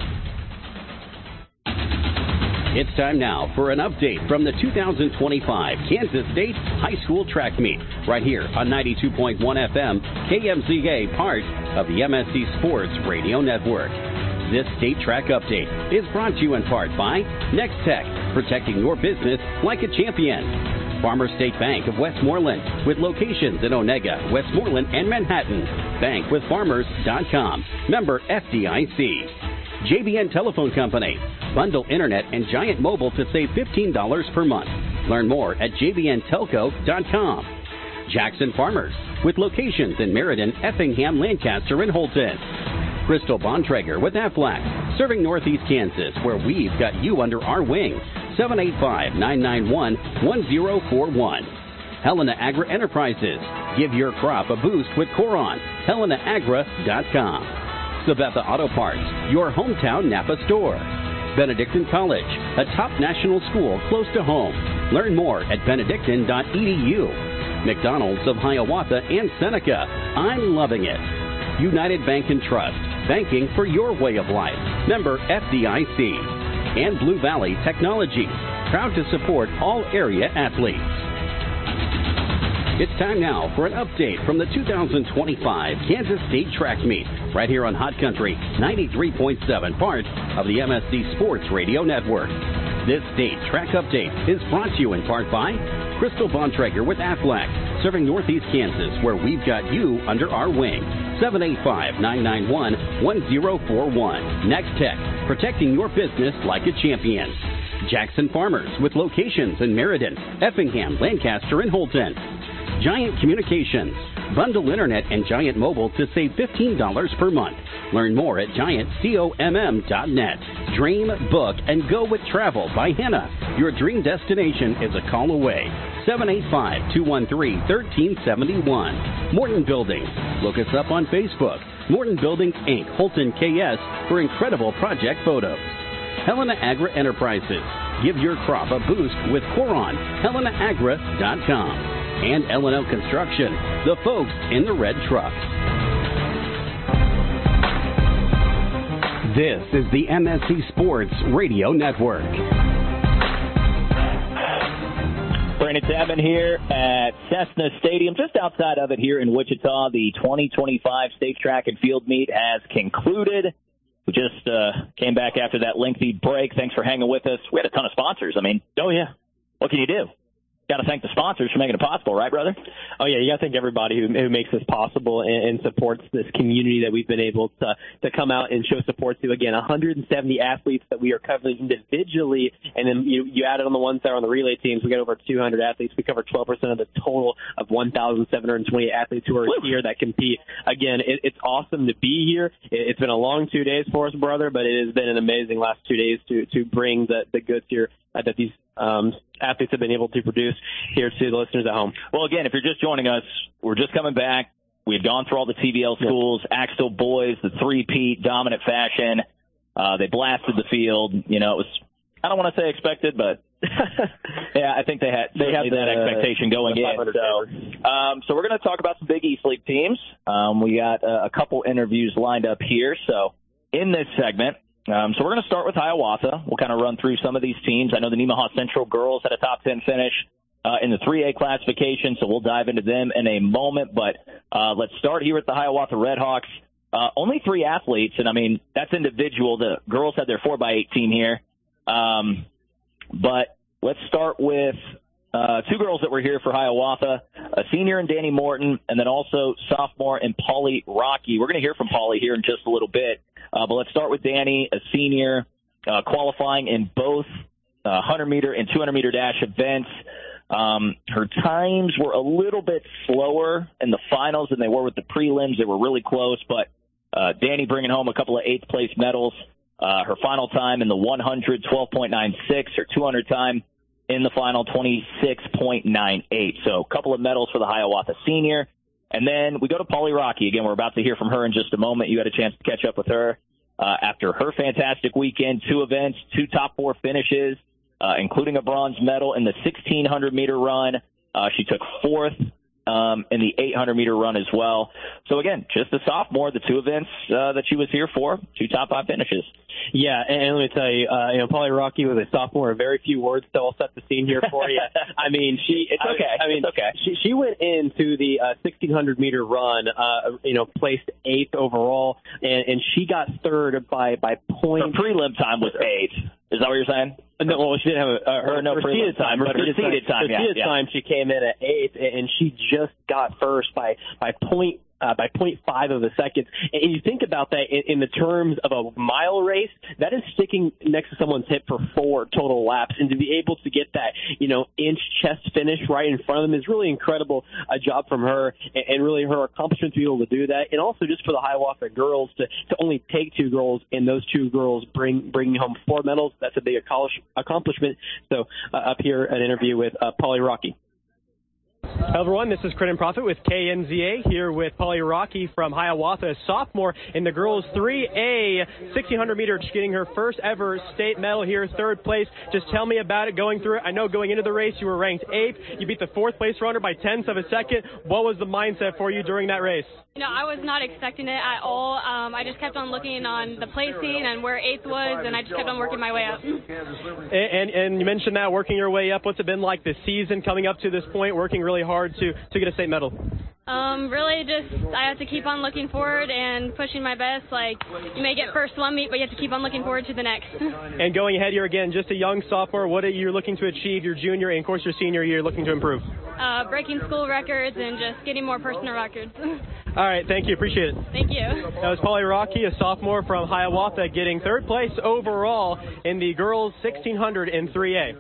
S10: It's time now for an update from the 2025 Kansas State High School Track Meet, right here on 92.1 FM, KMZA, part of the MSC Sports Radio Network. This state track update is brought to you in part by Next Tech, protecting your business like a champion. Farmers State Bank of Westmoreland, with locations in Onega, Westmoreland, and Manhattan. Bankwithfarmers.com. Member FDIC. JBN Telephone Company. Bundle internet and Giant Mobile to save $15 per month. Learn more at jbntelco.com. Jackson Farmers, with locations in Meriden, Effingham, Lancaster, and Holton. Crystal Bontrager with Aflac, serving Northeast Kansas, where we've got you under our wing. 785-991-1041. Helena Agri Enterprises. Give your crop a boost with Coron. HelenaAgra.com. Sabetha Auto Parts, your hometown Napa store. Benedictine College, a top national school close to home. Learn more at benedictine.edu. McDonald's of Hiawatha and Seneca. I'm loving it. United Bank and Trust, banking for your way of life. Member FDIC. And Blue Valley Technology, proud to support all area athletes. It's time now for an update from the 2025 Kansas State Track Meet, right here on Hot Country 93.7, part of the MSC Sports Radio Network. This state track update is brought to you in part by Crystal Bontrager with Aflac, serving Northeast Kansas, where we've got you under our wing. 785-991-1041. Next Tech, protecting your business like a champion. Jackson Farmers, with locations in Meriden, Effingham, Lancaster, and Holton. Giant Communications. Bundle internet and Giant Mobile to save $15 per month. Learn more at giantcomm.net. Dream, book, and go with travel by Hannah. Your dream destination is a call away. 785-213-1371. Morton Buildings. Look us up on Facebook. Morton Buildings, Inc., Holton, KS, for incredible project photos. Helena Agri Enterprises. Give your crop a boost with Coron. HelenaAgra.com. And L&L Construction, the folks in the red truck. This is the MSC Sports Radio Network.
S1: Brandon Chapman here at Cessna Stadium, just outside of it here in Wichita. The 2025 State Track and Field Meet has concluded. We just came back after that lengthy break. Thanks for hanging with us. We had a ton of sponsors. I mean, what can you do? Got to thank the sponsors for making it possible, right, brother?
S2: Oh, yeah, you got to thank everybody who makes this possible and supports this community that we've been able to come out and show support to. Again, 170 athletes that we are covering individually, and then you add it on the ones that are on the relay teams. We got over 200 athletes. We cover 12% of the total of 1,720 athletes who are here that compete. Again, it's awesome to be here. It's been a long 2 days for us, brother, but it has been an amazing last 2 days to bring the goods here that these athletes have been able to produce here to the listeners at home.
S1: Well, again, if you're just joining us, we're just coming back. We had gone through all the TVL schools, Axtell boys, the three-peat, dominant fashion. They blasted the field. It was, I don't want to say expected, but yeah, I think they had that expectation going in. So we're going to talk about some Big East League teams. We got a couple interviews lined up here. So in this segment, so we're going to start with Hiawatha. We'll kind of run through some of these teams. I know the Nemaha Central girls had a top 10 finish. in the 3A classification, so we'll dive into them in a moment. But let's start here at the Hiawatha Redhawks. Only 3 athletes, and, I mean, that's individual. The girls had their 4x8 team here. But let's start with 2 girls that were here for Hiawatha, a senior in Danny Morton, and then also sophomore in Polly Rocky. We're going to hear from Polly here in just a little bit. But let's start with Danny, a senior, qualifying in both 100-meter and 200-meter dash events. Her times were a little bit slower in the finals than they were with the prelims. They were really close, but Danny bringing home a couple of 8th-place medals. Her final time in the 100, 12.96. Her 200 time in the final, 26.98. So a couple of medals for the Hiawatha senior. And then we go to Polly Rocky. Again, we're about to hear from her in just a moment. You had a chance to catch up with her after her fantastic weekend. 2 events, 2 top 4 finishes, including a bronze medal in the 1,600-meter run. She took 4th in the 800-meter run as well. So, again, just a sophomore, the 2 events that she was here for, 2 top 5 finishes.
S2: Yeah, and let me tell you, Polly Rocky was a sophomore. Very few words, so I'll set the scene here for you. I mean, she went into the 1,600-meter run, placed 8th overall, and she got 3rd by point.
S1: Her prelim time was 8th. Is that what you're saying?
S2: No, well, she didn't have her seeded time. Her seeded time, she came in at 8th, and she just got first by 0.5 of a second. And you think about that in the terms of a mile race, that is sticking next to someone's hip for 4 total laps. And to be able to get that, inch chest finish right in front of them is really incredible. A job from her, and really her accomplishment to be able to do that. And also just for the Hiawatha girls to only take 2 girls, and those 2 girls bringing home 4 medals. That's a big accomplishment. So up here, an interview with Polly Rocky.
S3: Hello, everyone. This is Credit Profit with KNZA here with Polly Rocky from Hiawatha, a sophomore in the girls 3A 1,600 meter, getting her first ever state medal here, 3rd place. Just tell me about it going through it. I know going into the race you were ranked 8th. You beat the 4th place runner by 10ths of a second. What was the mindset for you during that race?
S11: I was not expecting it at all. I just kept on looking on the placing and where 8th was, and I just kept on working my way up.
S3: And you mentioned that, working your way up. What's it been like this season coming up to this point, working really hard to get a state medal?
S11: Really just I have to keep on looking forward and pushing my best. Like, you may get first one meet, but you have to keep on looking forward to the next.
S3: And going ahead here again, just a young sophomore, what are you looking to achieve your junior and, of course, your senior year looking to improve?
S11: Breaking school records and just getting more personal records.
S3: All right, thank you. Appreciate it.
S11: Thank you.
S3: That was Polly Rocky, a sophomore from Hiawatha, getting 3rd place overall in the girls 1,600 in 3A.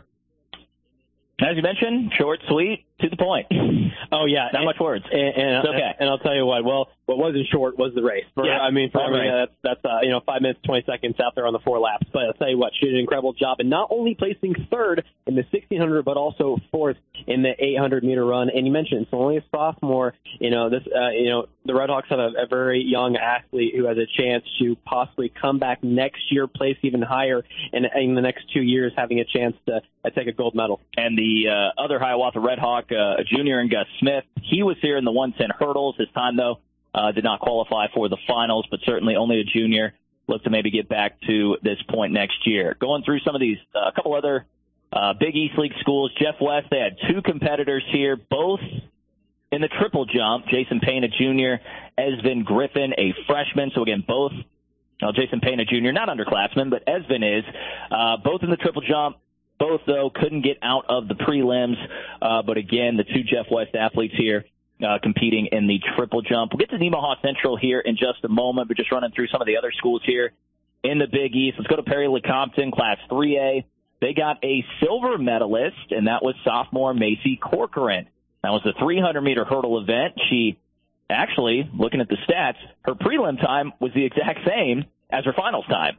S1: As you mentioned, short, sweet, to the point.
S2: Oh, yeah.
S1: Not much words.
S2: It's okay. And I'll tell you what, what wasn't short was the race. That's 5 minutes, 20 seconds out there on the 4 laps. But I'll tell you what, she did an incredible job. And not only placing 3rd in the 1,600, but also 4th in the 800-meter run. And you mentioned it's only a sophomore. The Redhawks have a very young athlete who has a chance to possibly come back next year, place even higher, and in the next 2 years having a chance to take a gold medal.
S1: And the other Hiawatha Redhawk, a junior in Gus Smith, he was here in the 110 hurdles. His time, though, did not qualify for the finals, but certainly only a junior. Look to maybe get back to this point next year. Going through some of these, a couple other Big East League schools. Jeff West, they had 2 competitors here, both in the triple jump. Jason Payne, a junior, Esvin Griffin, a freshman. So, again, both, Jason Payne, a junior, not underclassman, but Esvin is, both in the triple jump. Both, though, couldn't get out of the prelims. But, again, the 2 Jeff West athletes here competing in the triple jump. We'll get to Nemaha Central here in just a moment, but just running through some of the other schools here in the Big East. Let's go to Perry-Lecompton, Class 3A. They got a silver medalist, and that was sophomore Macy Corcoran. That was the 300-meter hurdle event. She actually, looking at the stats, her prelim time was the exact same as her finals time.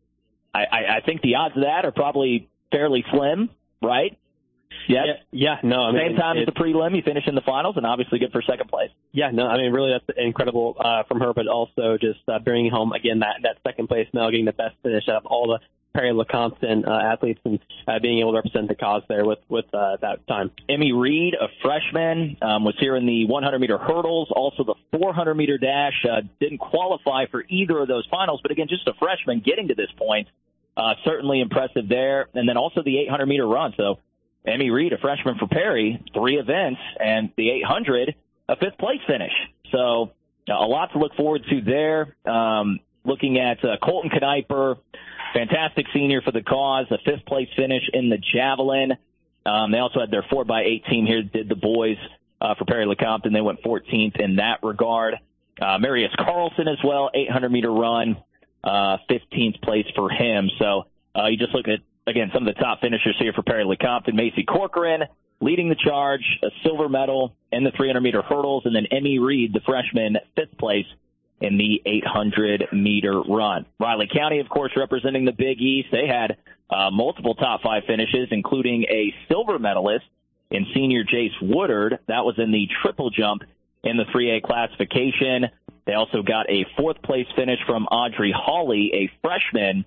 S1: I think the odds of that are probably fairly slim, right? Yes?
S2: Yeah. No,
S1: same time as the prelim, you finish in the finals, and obviously good for 2nd place.
S2: Yeah, no, really that's incredible from her, but also just bringing home, again, that 2nd place medal, getting the best finish out of all the Perry-Lecompton athletes, and being able to represent the cause there with that time.
S1: Emmy Reed, a freshman, was here in the 100-meter hurdles, also the 400-meter dash. Didn't qualify for either of those finals, but again, just a freshman getting to this point. Certainly impressive there. And then also the 800-meter run. So Emmy Reed, a freshman for Perry, 3 events, and the 800, a 5th-place finish. So a lot to look forward to there. Looking at Colton Kniper, fantastic senior for the cause, a 5th-place finish in the javelin. They also had their 4x8 team here, did the boys for Perry Lecompton. They went 14th in that regard. Marius Carlson as well, 800-meter run, 15th place for him. So you just look at, again, some of the top finishers here for Perry Lecompton. Macy Corcoran leading the charge, a silver medal in the 300-meter hurdles, and then Emmy Reed, the freshman, 5th place in the 800-meter run. Riley County, of course, representing the Big East. They had multiple top 5 finishes, including a silver medalist in senior Jace Woodard. That was in the triple jump in the 3A classification. They also got a 4th-place finish from Audrey Hawley, a freshman,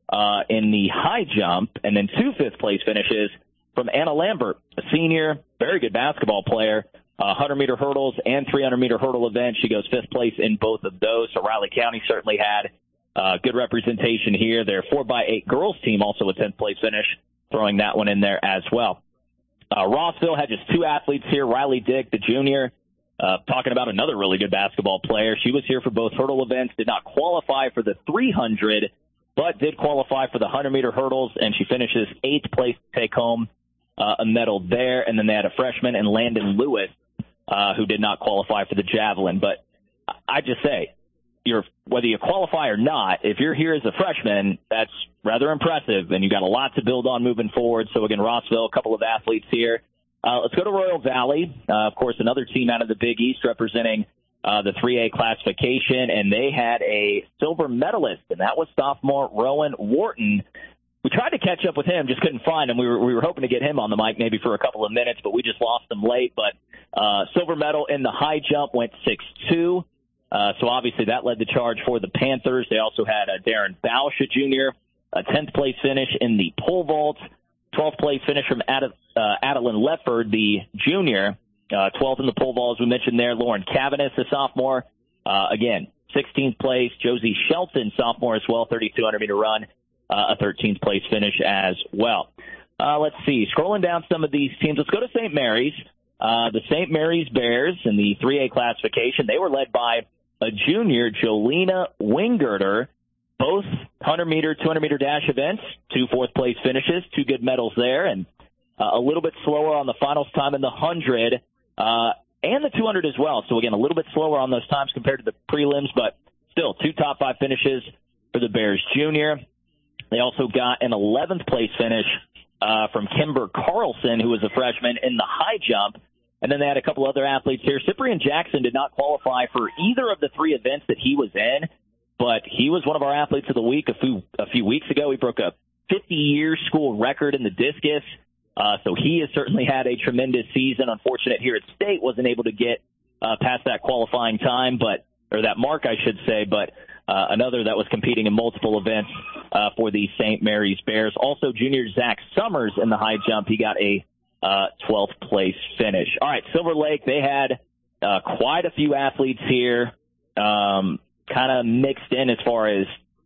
S1: in the high jump, and then 2 5th-place finishes from Anna Lambert, a senior, very good basketball player, 100-meter hurdles and 300-meter hurdle event. She goes 5th place in both of those. So Riley County certainly had good representation here. Their 4x8 girls team also a 10th-place finish, throwing that one in there as well. Rossville had just 2 athletes here. Riley Dick, the junior, talking about another really good basketball player. She was here for both hurdle events, did not qualify for the 300, but did qualify for the 100-meter hurdles, and she finishes 8th place to take home a medal there. And then they had a freshman in Landon Lewis who did not qualify for the javelin. But I just say, whether you qualify or not, if you're here as a freshman, that's rather impressive, and you got a lot to build on moving forward. So, again, Rossville, a couple of athletes here. Let's go to Royal Valley. Of course, another team out of the Big East representing the 3A classification, and they had a silver medalist, and that was sophomore Rowan Wharton. We tried to catch up with him, just couldn't find him. We were hoping to get him on the mic maybe for a couple of minutes, but we just lost him late. But silver medal in the high jump, went 6'2". So obviously that led the charge for the Panthers. They also had Darren Bausch, a junior, a 10th place finish in the pole vault, 12th place finish from Adeline Lefford, the junior, 12th in the pole vault, as we mentioned there. Lauren Cavanis, the sophomore, again, 16th place. Josie Shelton, sophomore as well, 3,200-meter run, a 13th place finish as well. Let's see. Scrolling down some of these teams, let's go to St. Mary's. The St. Mary's Bears in the 3A classification, they were led by a junior, Jolena Wingirter, both 100-meter, 200-meter dash events, 2 4th-place finishes, 2 good medals there, and a little bit slower on the finals time in the 100 and the 200 as well. So, again, a little bit slower on those times compared to the prelims, but still 2 top 5 finishes for the Bears junior. They also got an 11th place finish from Kimber Carlson, who was a freshman in the high jump. And then they had a couple other athletes here. Cyprian Jackson did not qualify for either of the 3 events that he was in, but he was one of our athletes of the week a few weeks ago. He broke a 50-year school record in the discus. So he has certainly had a tremendous season. Unfortunate here at State, wasn't able to get past that qualifying time, or that mark, I should say, but another that was competing in multiple events for the St. Mary's Bears. Also, junior Zach Summers in the high jump. He got a 12th place finish. All right, Silver Lake, they had quite a few athletes here, kind of mixed in as far as,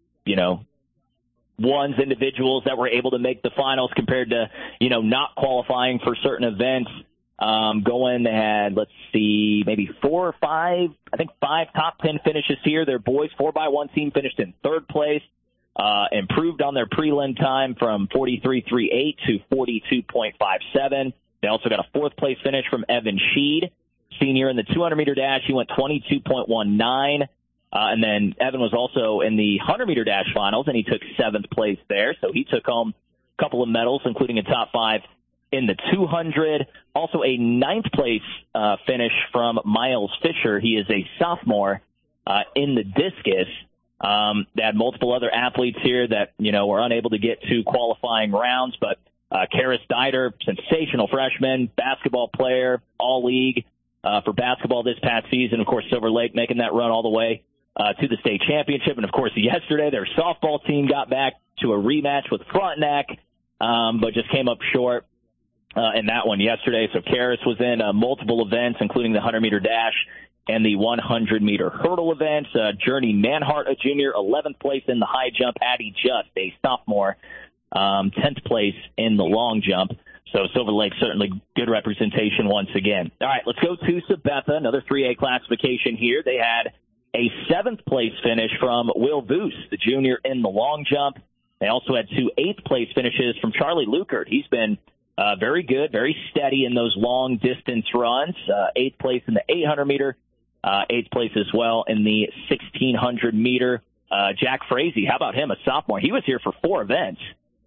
S1: individuals that were able to make the finals compared to, not qualifying for certain events. They had, let's see, maybe 4 or 5, I think 5 top 10 finishes here. Their boys 4x1 team finished in 3rd place, improved on their prelim time from 43.38 to 42.57. They also got a 4th place finish from Evan Sheed, senior in the 200-meter dash. He went 22.19. And then Evan was also in the 100-meter dash finals, and he took 7th place there. So he took home a couple of medals, including a top 5 in the 200. Also a 9th place finish from Miles Fisher. He is a sophomore in the discus. They had multiple other athletes here that, were unable to get to qualifying rounds, but Karis Dieter, sensational freshman, basketball player, all-league for basketball this past season. Of course, Silver Lake making that run all the way to the state championship. And, of course, yesterday their softball team got back to a rematch with Frontenac, but just came up short in that one yesterday. So Karis was in multiple events, including the 100-meter dash and the 100-meter hurdle events. Journey Manhart, a junior, 11th place in the high jump. Addie Just, a sophomore, 10th place in the long jump. So Silver Lake certainly good representation once again. All right, let's go to Sabetha, another 3A classification here. They had a 7th-place finish from Will Voos, the junior in the long jump. They also had 2 8th-place finishes from Charlie Lukert. He's been very good, very steady in those long-distance runs. 8th place in the 800-meter, 8th place as well in the 1,600-meter. Jack Frazee, how about him, a sophomore? He was here for 4 events.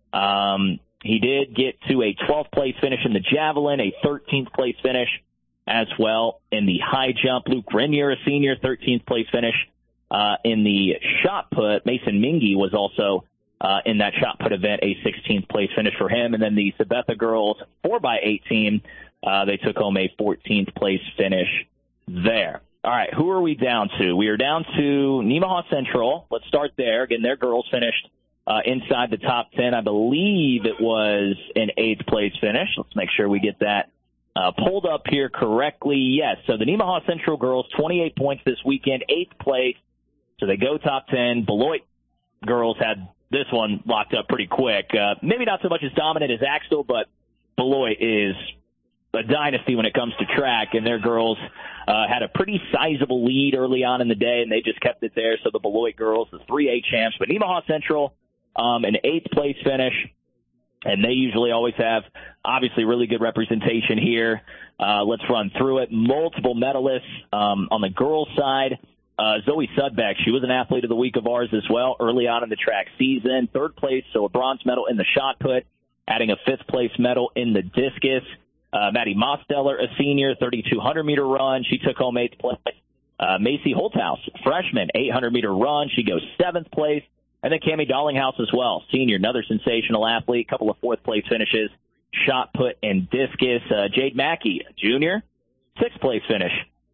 S1: He did get to a 12th place finish in the javelin, a 13th place finish as well in the high jump. Luke Renier, a senior, 13th place finish in the shot put. Mason Mingy was also in that shot put event, a 16th place finish for him. And then the Sabetha girls 4x8 team, they took home a 14th place finish there. All right, who are we down to? We are down to Nemaha Central. Let's start there. Again, their girls finished inside the top 10. I believe it was an 8th place finish. Let's make sure we get that pulled up here correctly. Yes, so the Nemaha Central girls, 28 points this weekend, 8th place. So they go top 10. Beloit girls had this one locked up pretty quick. Maybe not so much as dominant as Axtell, but Beloit is a dynasty when it comes to track, and their girls had a pretty sizable lead early on in the day, and they just kept it there. So the Beloit girls, the 3A champs, but Nemaha Central, an 8th place finish, and they usually always have, obviously, really good representation here. Let's run through it. Multiple medalists on the girls' side. Zoe Sudbeck, she was an athlete of the week of ours as well early on in the track season. 3rd place, so a bronze medal in the shot put, adding a 5th place medal in the discus. Maddie Mosteller, a senior, 3,200-meter run. She took home 8th place. Macy Holthouse, freshman, 800-meter run. She goes 7th place. And then Cammie Dollinghouse as well, senior, another sensational athlete, couple of 4th place finishes, shot put and discus. Jade Mackey, junior, 6th place finish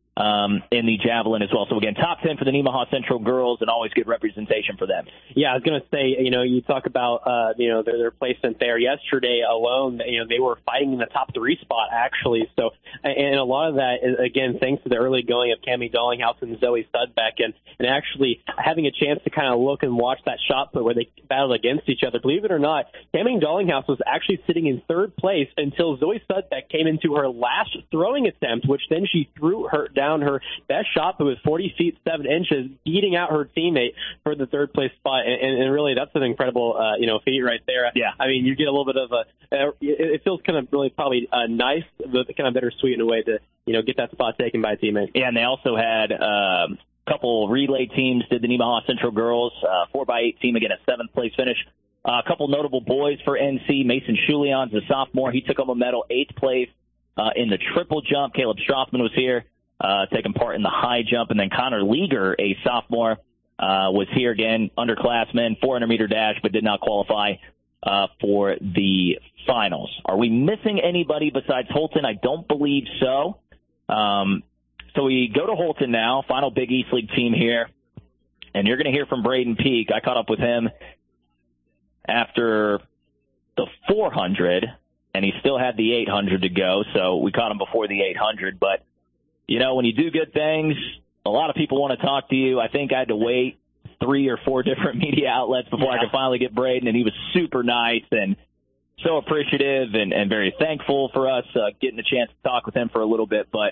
S1: in the javelin as well. So again, top 10 for the Nemaha Central girls, and always good representation for them.
S2: Yeah, I was going to say, you talk about, their placement there. Yesterday alone, they were fighting in the top 3 spot, actually. So, and a lot of that is, again, thanks to the early going of Cammie Dollinghouse and Zoe Sudbeck, and actually having a chance to kind of look and watch that shot put where they battled against each other. Believe it or not, Cammie Dollinghouse was actually sitting in 3rd place until Zoe Sudbeck came into her last throwing attempt, which then she threw her down her best shot put was 40 feet 7 inches, beating out her teammate for the 3rd place spot. And really, that's an incredible, feat right there.
S1: Yeah.
S2: I mean, you get a little bit of it feels kind of really probably nice, but kind of bittersweet in a way to, get that spot taken by a teammate.
S1: Yeah, and they also had a couple relay teams did the Nemaha Central girls, 4x8 team, again, a 7th place finish. A couple notable boys for NC. Mason Schulian's a sophomore. He took home a medal, 8th place in the triple jump. Caleb Strothman was here, taking part in the high jump. And then Connor Leager, a sophomore, was here again, underclassman, 400-meter dash, but did not qualify for the finals. Are we missing anybody besides Holton? I don't believe so. So we go to Holton now, final Big East League team here. And you're going to hear from Braden Peak. I caught up with him after the 400, and he still had the 800 to go. So we caught him before the 800. But, when you do good things, a lot of people want to talk to you. I think I had to wait 3 or 4 different media outlets before I could finally get Braden, and he was super nice and so appreciative and very thankful for us getting the chance to talk with him for a little bit. But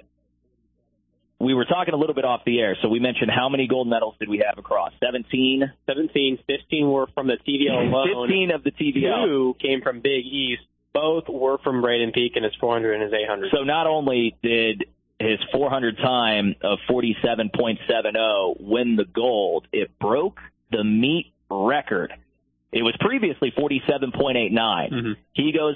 S1: we were talking a little bit off the air, so we mentioned how many gold medals did we have across? 17?
S2: 17. 15 were from the TVO alone.
S1: 15 of the TVO.
S2: 2 came from Big East. Both were from Braden Peak in his 400 and his 800.
S1: So not only did his 400 time of 47.70 win the gold, it broke the meet record. It was previously 47.89. Mm-hmm. He goes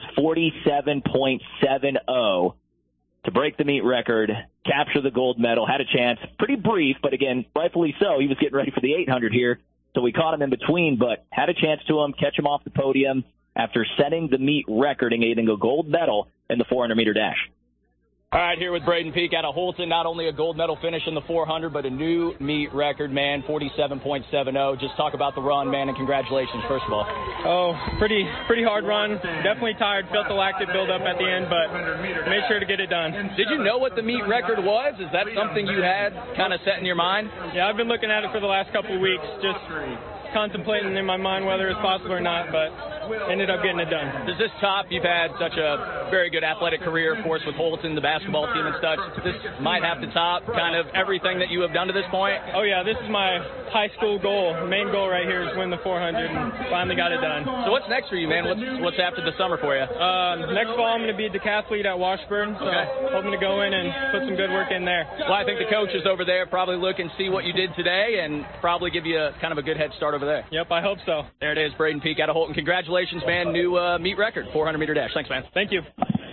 S1: 47.70 to break the meet record, capture the gold medal, had a chance. Pretty brief, but again, rightfully so. He was getting ready for the 800 here, so we caught him in between, but had a chance to catch him off the podium after setting the meet record and getting a gold medal in the 400-meter dash.
S6: All right, here with Braden Peak out of Holton. Not only a gold medal finish in the 400, but a new meet record, man, 47.70. Just talk about the run, man, and congratulations, first of all.
S3: Oh, pretty hard run. Definitely tired. Felt the lactic build up at the end, but made sure to get it done.
S6: Did you know what the meet record was? Is that something you had kind of set in your mind?
S3: Yeah, I've been looking at it for the last couple of weeks, just contemplating in my mind whether it's possible or not, but ended up getting it done.
S6: Does this top, you've had such a very good athletic career, of course, with Holton, the basketball team and such. This might have to top kind of everything that you have done to this point?
S3: Oh, yeah, this is my high school goal. The main goal right here is win the 400, and finally got it done.
S6: So what's next for you, man? What's after the summer for you?
S3: Next fall, I'm going to be a decathlete at Washburn, so hoping to go in and put some good work in there.
S6: Well, I think the coaches over there probably look and see what you did today and probably give you kind of a good head start over there.
S3: Yep, I hope so.
S6: There it is, Braden Peak out of Holton. Congratulations, man. New meet record, 400-meter dash. Thanks, man.
S3: Thank you.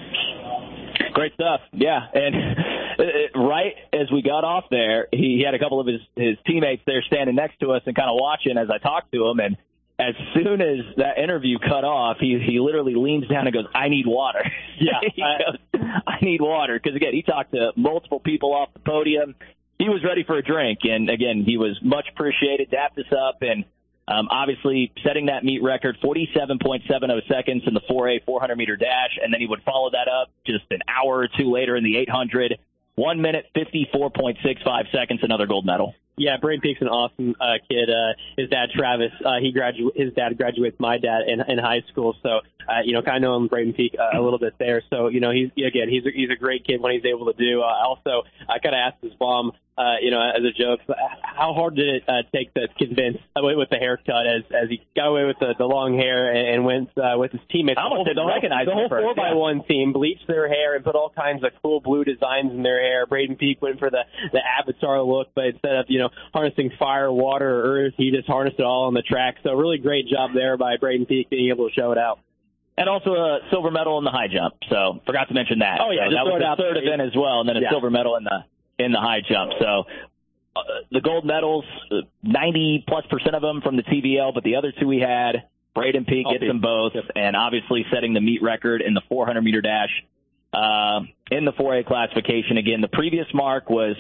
S1: Great stuff. Yeah, and right as we got off there, he had a couple of his teammates there standing next to us and kind of watching as I talked to him, and as soon as that interview cut off, he literally leans down and goes, "I need water."
S2: Yeah.
S1: He goes, "I need water." Because, again, he talked to multiple people off the podium. He was ready for a drink, and, again, he was much appreciated, dapped us up, and obviously setting that meet record, 47.70 seconds in the 4A 400-meter dash, and then he would follow that up just an hour or two later in the 800, 1 minute, 54.65 seconds, another gold medal.
S2: Yeah, Braden Peak's an awesome kid. His dad, Travis, his dad graduates my dad in high school, so kind of know Braden Peak a little bit there. So he's a great kid when he's able to do. Also, I kind of asked his mom, as a joke, how hard did it take to convince with the haircut as he got away with the long hair and went with his teammates.
S1: I almost didn't recognize
S2: the whole 4x1 team bleached their hair and put all kinds of cool blue designs in their hair. Braden Peak went for the avatar look, but instead of harnessing fire, water, or earth, he just harnessed it all on the track. So really great job there by Braden Peak being able to show it out.
S1: And also a silver medal in the high jump. So forgot to mention that.
S2: Oh yeah,
S1: so that was the third event as well, and then a silver medal in the high jump. So the gold medals, 90+% of them from the TVL, but the other two we had, Braden Peak gets them both, and obviously setting the meet record in the 400-meter dash in the 4A classification. Again, the previous mark was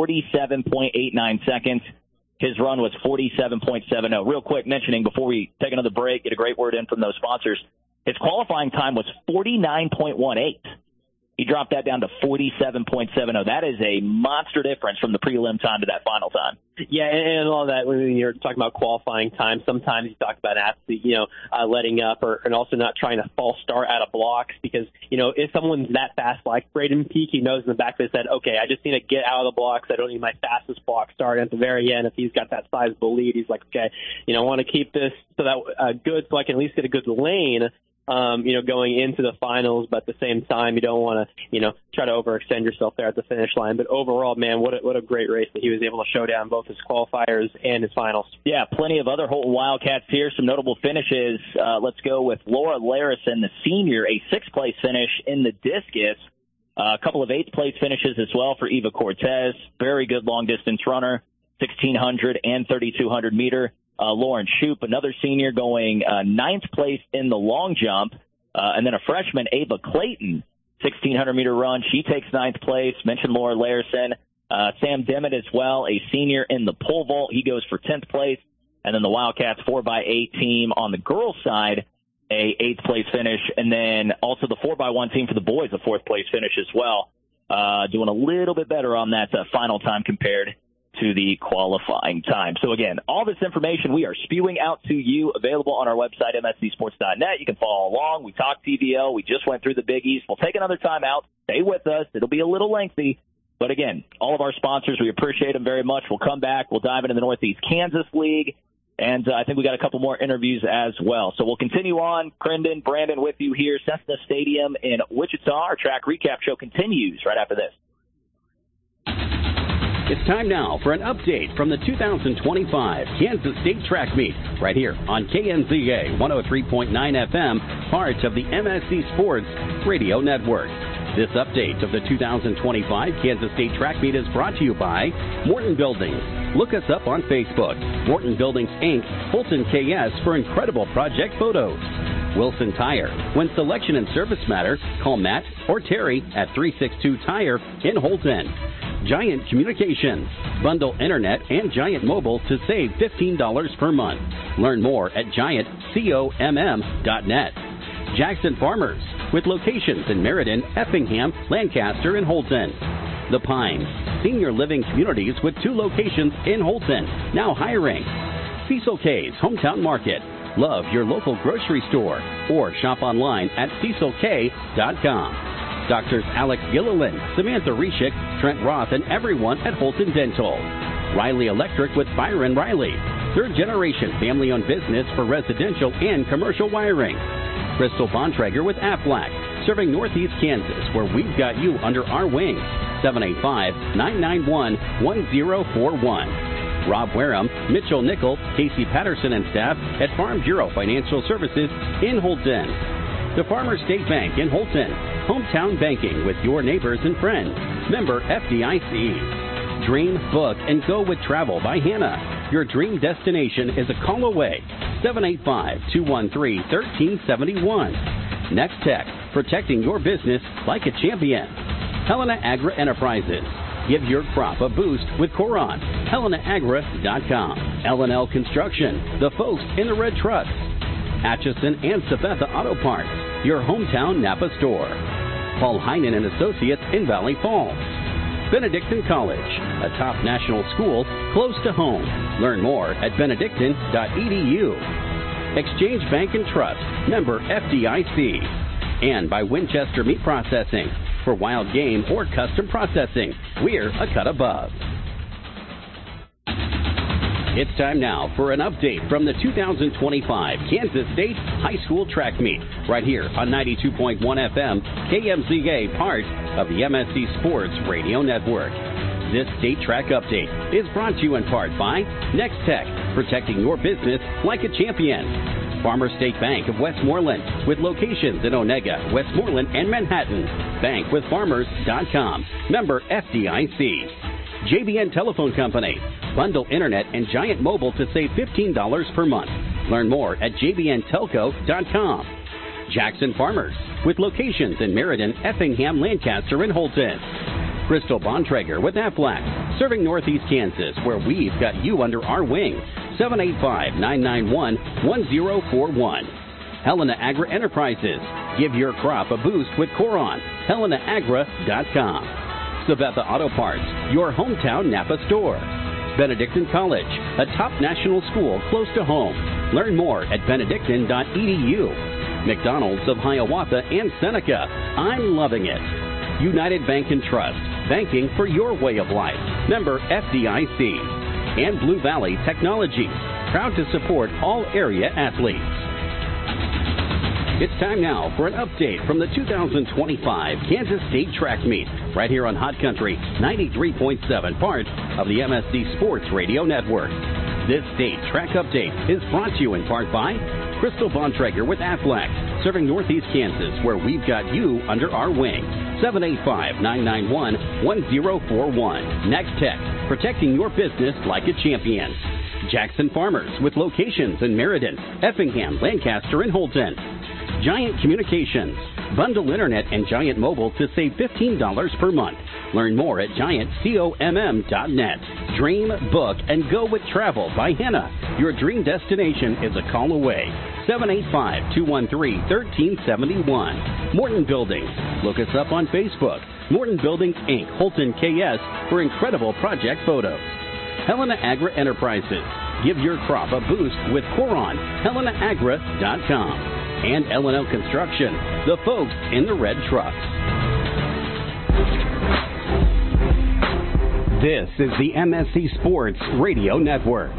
S1: 47.89 seconds. His run was 47.70. Real quick, mentioning before we take another break, get a great word in from those sponsors, his qualifying time was 49.18. He dropped that down to 47.70. That is a monster difference from the prelim time to that final time.
S2: Yeah, and all that, when you're talking about qualifying time, sometimes you talk about an athlete, letting up and also not trying to false start out of blocks because, if someone's that fast like Braden Peak, he knows in the back of his head, okay, I just need to get out of the blocks. I don't need my fastest block start. And at the very end, if he's got that sizable lead, he's like, okay, I want to keep this so that good, so I can at least get a good lane. Going into the finals, but at the same time, you don't want to, try to overextend yourself there at the finish line. But overall, man, what a great race that he was able to show down both his qualifiers and his finals.
S1: Yeah, plenty of other Holton Wildcats here. Some notable finishes. Let's go with Laura Larison, the senior, a sixth-place finish in the discus. A couple of eighth-place finishes as well for Eva Cortez. Very good long-distance runner, 1,600 and 3,200 meter. Lauren Shoup, another senior, going ninth place in the long jump. And then a freshman, Ava Clayton, 1,600-meter run. She takes ninth place. Mentioned Laura Larison. Sam Dimmitt as well, a senior in the pole vault. He goes for 10th place. And then the Wildcats 4x8 team on the girls' side, a 8th-place finish. And then also the 4x1 team for the boys, a 4th-place finish as well. Doing a little bit better on that final time compared to the qualifying time. So, again, all this information we are spewing out to you, available on our website, mscsports.net. You can follow along. We talked TVL. We just went through the Big East. We'll take another time out. Stay with us. It'll be a little lengthy. But, again, all of our sponsors, we appreciate them very much. We'll come back. We'll dive into the Northeast Kansas League. And I think we got a couple more interviews as well. So we'll continue on. Crendon, Brandon with you here, Cessna Stadium in Wichita. Our track recap show continues right after this.
S10: It's time now for an update from the 2025 Kansas State Track Meet, right here on KNZA 103.9 FM, part of the MSC Sports Radio Network. This update of the 2025 Kansas State Track Meet is brought to you by Morton Buildings. Look us up on Facebook, Morton Buildings, Inc., Holton KS for incredible project photos. Wilson Tire. When selection and service matter, call Matt or Terry at 362 Tire in Holton. Giant Communications. Bundle Internet and Giant Mobile to save $15 per month. Learn more at giantcomm.net. Jackson Farmers, with locations in Meriden, Effingham, Lancaster, and Holton. The Pines, senior living communities with 2 locations in Holton, now hiring. Cecil K's Hometown Market. Love your local grocery store or shop online at cecilk.com. Doctors Alex Gilliland, Samantha Reshik, Trent Roth, and everyone at Holton Dental. Riley Electric with Byron Riley. Third-generation family-owned business for residential and commercial wiring. Crystal Bontrager with Aflac, serving Northeast Kansas, where we've got you under our wing. 785-991-1041. Rob Wareham, Mitchell Nickel, Casey Patterson, and staff at Farm Bureau Financial Services in Holton. The Farmer State Bank in Holton. Hometown banking with your neighbors and friends. Member FDIC. Dream, book, and go with travel by Hannah. Your dream destination is a call away. 785-213-1371. Next Tech, protecting your business like a champion. Helena Agra Enterprises. Give your crop a boost with Coron. HelenaAgra.com. L&L Construction. The folks in the red trucks. Atchison and Sabetha Auto Parts. Your hometown Napa store. Paul Heinen and Associates in Valley Falls. Benedictine College, a top national school close to home. Learn more at benedictine.edu. Exchange Bank and Trust, member FDIC. And by Winchester Meat Processing. For wild game or custom processing, we're a cut above. It's time now for an update from the 2025 Kansas State High School Track Meet, right here on 92.1 FM, KMZA, part of the MSC Sports Radio Network. This state track update is brought to you in part by Next Tech, protecting your business like a champion. Farmer State Bank of Westmoreland, with locations in Onega, Westmoreland, and Manhattan. Bankwithfarmers.com. Member FDIC. JBN Telephone Company. Bundle Internet and Giant Mobile to save $15 per month. Learn more at jbntelco.com. Jackson Farmers, with locations in Meriden, Effingham, Lancaster, and Holton. Crystal Bontrager with Aflac, serving Northeast Kansas, where we've got you under our wing. 785-991-1041. Helena Agra Enterprises. Give your crop a boost with Coron. HelenaAgra.com. Sabetha Auto Parts, your hometown Napa store. Benedictine College, a top national school close to home. Learn more at benedictine.edu. McDonald's of Hiawatha and Seneca. I'm loving it. United Bank and Trust, banking for your way of life. Member FDIC. And Blue Valley Technologies, proud to support all area athletes. It's time now for an update from the 2025 Kansas State Track Meet, right here on Hot Country 93.7, part of the MSC Sports Radio Network. This state track update is brought to you in part by Crystal Bontrager with Aflac, serving Northeast Kansas, where we've got you under our wing. 785-991-1041. Next Tech, protecting your business like a champion. Jackson Farmers, with locations in Meriden, Effingham, Lancaster, and Holton. Giant Communications. Bundle Internet and Giant Mobile to save $15 per month. Learn more at giantcomm.net. Dream, book, and go with travel by Hannah. Your dream destination is a call away. 785-213-1371. Morton Buildings. Look us up on Facebook. Morton Buildings, Inc., Holton, KS, for incredible project photos. Helena Agra Enterprises. Give your crop a boost with Coron. HelenaAgra.com. And L&L Construction, the folks in the red trucks. This is the MSC Sports Radio Network.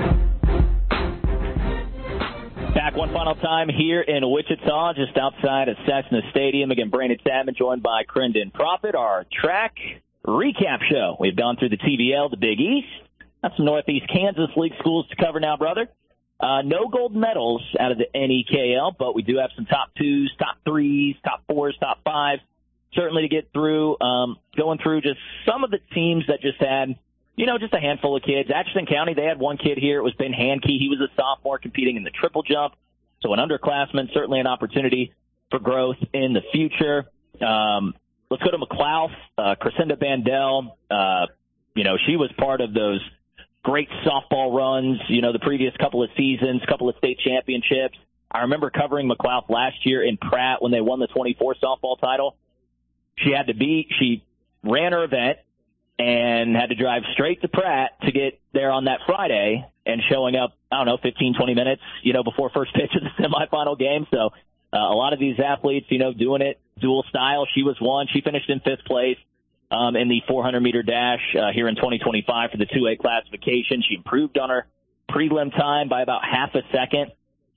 S1: Back one final time here in Wichita, just outside of Cessna Stadium. Again, Brandon Salmon joined by Crendon Profit, our track recap show. We've gone through the TVL, the Big East. Got some Northeast Kansas League schools to cover now, brother. No gold medals out of the NEKL, but we do have some top twos, top threes, top fours, top fives, certainly to get through. Going through just some of the teams that just had, just a handful of kids. Atchison County, they had one kid here. It was Ben Hankey. He was a sophomore competing in the triple jump. So an underclassman, certainly an opportunity for growth in the future. Let's go to McLouth. Crescenda Bandel, she was part of those great softball runs, the previous couple of seasons, couple of state championships. I remember covering McLouth last year in Pratt when they won the 24 softball title. She ran her event and had to drive straight to Pratt to get there on that Friday. and showing up, 15, 20 minutes, before first pitch of the semifinal game. So a lot of these athletes, doing it dual style. She was one. She finished in 5th place in the 400-meter dash here in 2025 for the 2A classification. She improved on her prelim time by about half a second.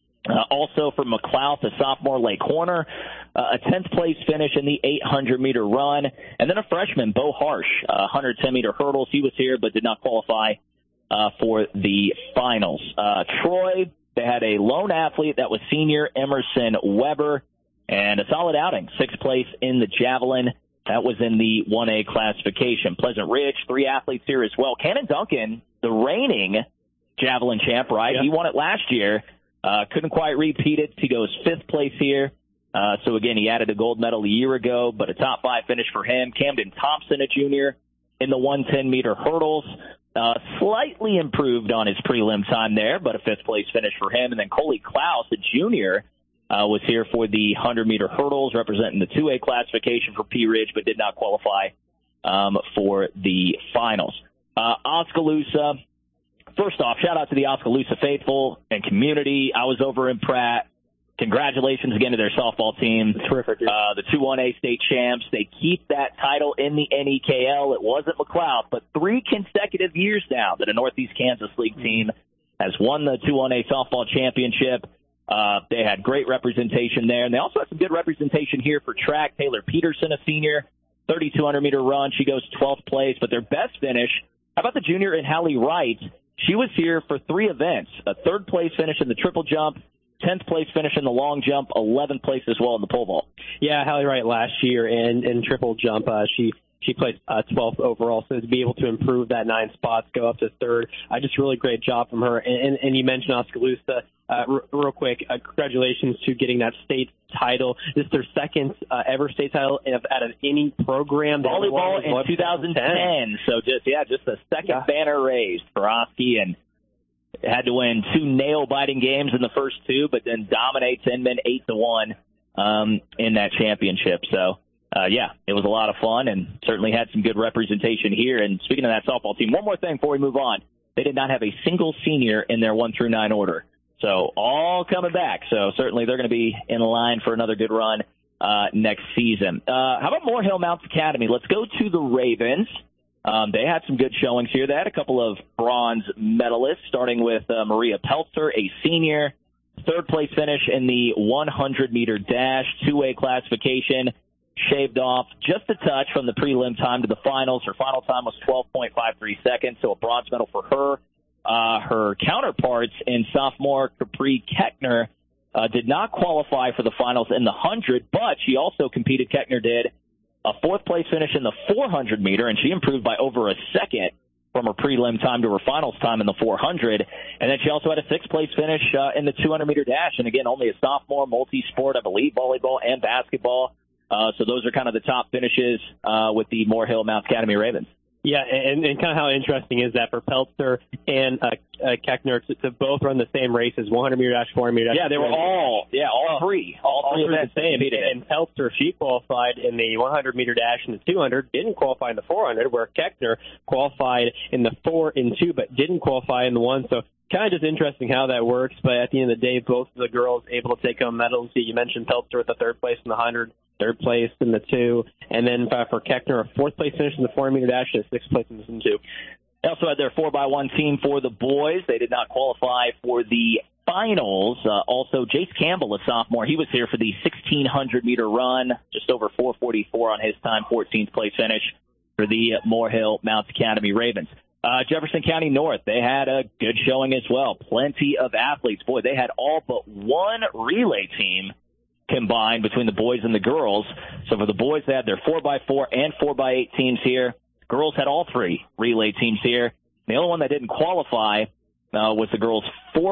S1: Also for McLeod, a sophomore, Lake Horner, a 10th place finish in the 800-meter run. And then a freshman, Bo Harsh, 110-meter hurdles. He was here but did not qualify for the finals. Troy, they had a lone athlete that was senior Emerson Weber, and a solid outing, 6th place in the javelin. That was in the 1A classification. Pleasant Ridge, 3 athletes here as well. Cannon Duncan, the reigning javelin champ, right? Yeah. He won it last year. Couldn't quite repeat it. He goes 5th place here. So, again, he added a gold medal a year ago, but a top 5 finish for him. Camden Thompson, a junior, in the 110-meter hurdles. Slightly improved on his prelim time there, but a 5th place finish for him. And then Coley Klaus, a junior, was here for the 100-meter hurdles, representing the 2A classification for Pea Ridge, but did not qualify for the finals. Oskaloosa, first off, shout out to the Oskaloosa faithful and community. I was over in Pratt. Congratulations again to their softball team.
S2: Terrific.
S1: The 2-1A state champs. They keep that title in the NEKL. It wasn't McLeod, but 3 consecutive years now that a Northeast Kansas League team has won the 2-1A softball championship. They had great representation there, and they also had some good representation here for track. Taylor Peterson, a senior, 3,200-meter run. She goes 12th place, but their best finish, how about the junior in Hallie Wright? She was here for 3 events, a 3rd place finish in the triple jump, 10th place finish in the long jump, 11th place as well in the pole vault.
S2: Yeah, Hallie Wright last year in triple jump, she placed 12th overall, so to be able to improve that 9 spots, go up to 3rd, just really great job from her. And you mentioned Oskaloosa. Real quick, congratulations to getting that state title. This is their 2nd ever state title out of any program.
S1: Volleyball in 2010. So just the 2nd banner raised for Oski, and had to win 2 nail-biting games in the first 2, but then dominate 10 men 8-1 in that championship. So, it was a lot of fun and certainly had some good representation here. And speaking of that softball team, one more thing before we move on. They did not have a single senior in their 1 through 9 order. So all coming back. So certainly they're going to be in line for another good run next season. How about Moore Hill Mounts Academy? Let's go to the Ravens. They had some good showings here. They had a couple of bronze medalists, starting with Maria Peltzer, a senior, 3rd place finish in the 100-meter dash, 2A classification, shaved off just a touch from the prelim time to the finals. Her final time was 12.53 seconds, so a bronze medal for her. Her counterparts in sophomore Capri Keckner did not qualify for the finals in the 100, but she also competed, Keckner did, a 4th place finish in the 400 meter, and she improved by over a second from her prelim time to her finals time in the 400. And then she also had a 6th place finish in the 200 meter dash. And again, only a sophomore, multi-sport, I believe, volleyball and basketball. So those are kind of the top finishes with the Moore Hill Mounts Academy Ravens.
S2: Yeah, and kind of how interesting is that for Peltzer and Keckner to both run the same races, 100-meter dash, 400-meter dash.
S1: Yeah, they were all three
S2: the same. And Peltzer, she qualified in the 100-meter dash and the 200, didn't qualify in the 400, where Keckner qualified in the 4 and 2, but didn't qualify in the 1. So kind of just interesting how that works. But at the end of the day, both of the girls able to take home medals. You mentioned Peltzer with the 3rd place in the 100. 3rd place in the 2, and then for Keckner, a 4th place finish in the 400-meter dash and a 6th place in the 2.
S1: They also had their 4x1 team for the boys. They did not qualify for the finals. Also, Jace Campbell, a sophomore, he was here for the 1,600-meter run, just over 4:44 on his time, 14th place finish for the Moore Hill Mounts Academy Ravens. Jefferson County North, they had a good showing as well. Plenty of athletes. Boy, they had all but one relay team combined between the boys and the girls. So for the boys, they had their 4x4 and 4x8 teams here. Girls had all 3 relay teams here. The only one that didn't qualify was the girls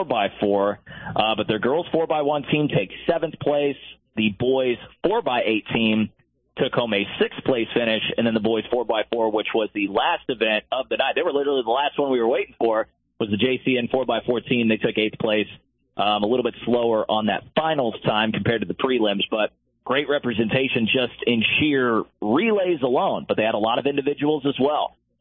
S1: 4x4, but their girls 4x1 team takes 7th place. The boys 4x8 team took home a 6th place finish, and then the boys 4x4, which was the last event of the night. They were literally the last one we were waiting for, was the JCN 4x4 team. They took 8th place. A little bit slower on that finals time compared to the prelims, but great representation just in sheer relays alone. But they had a lot of individuals as well.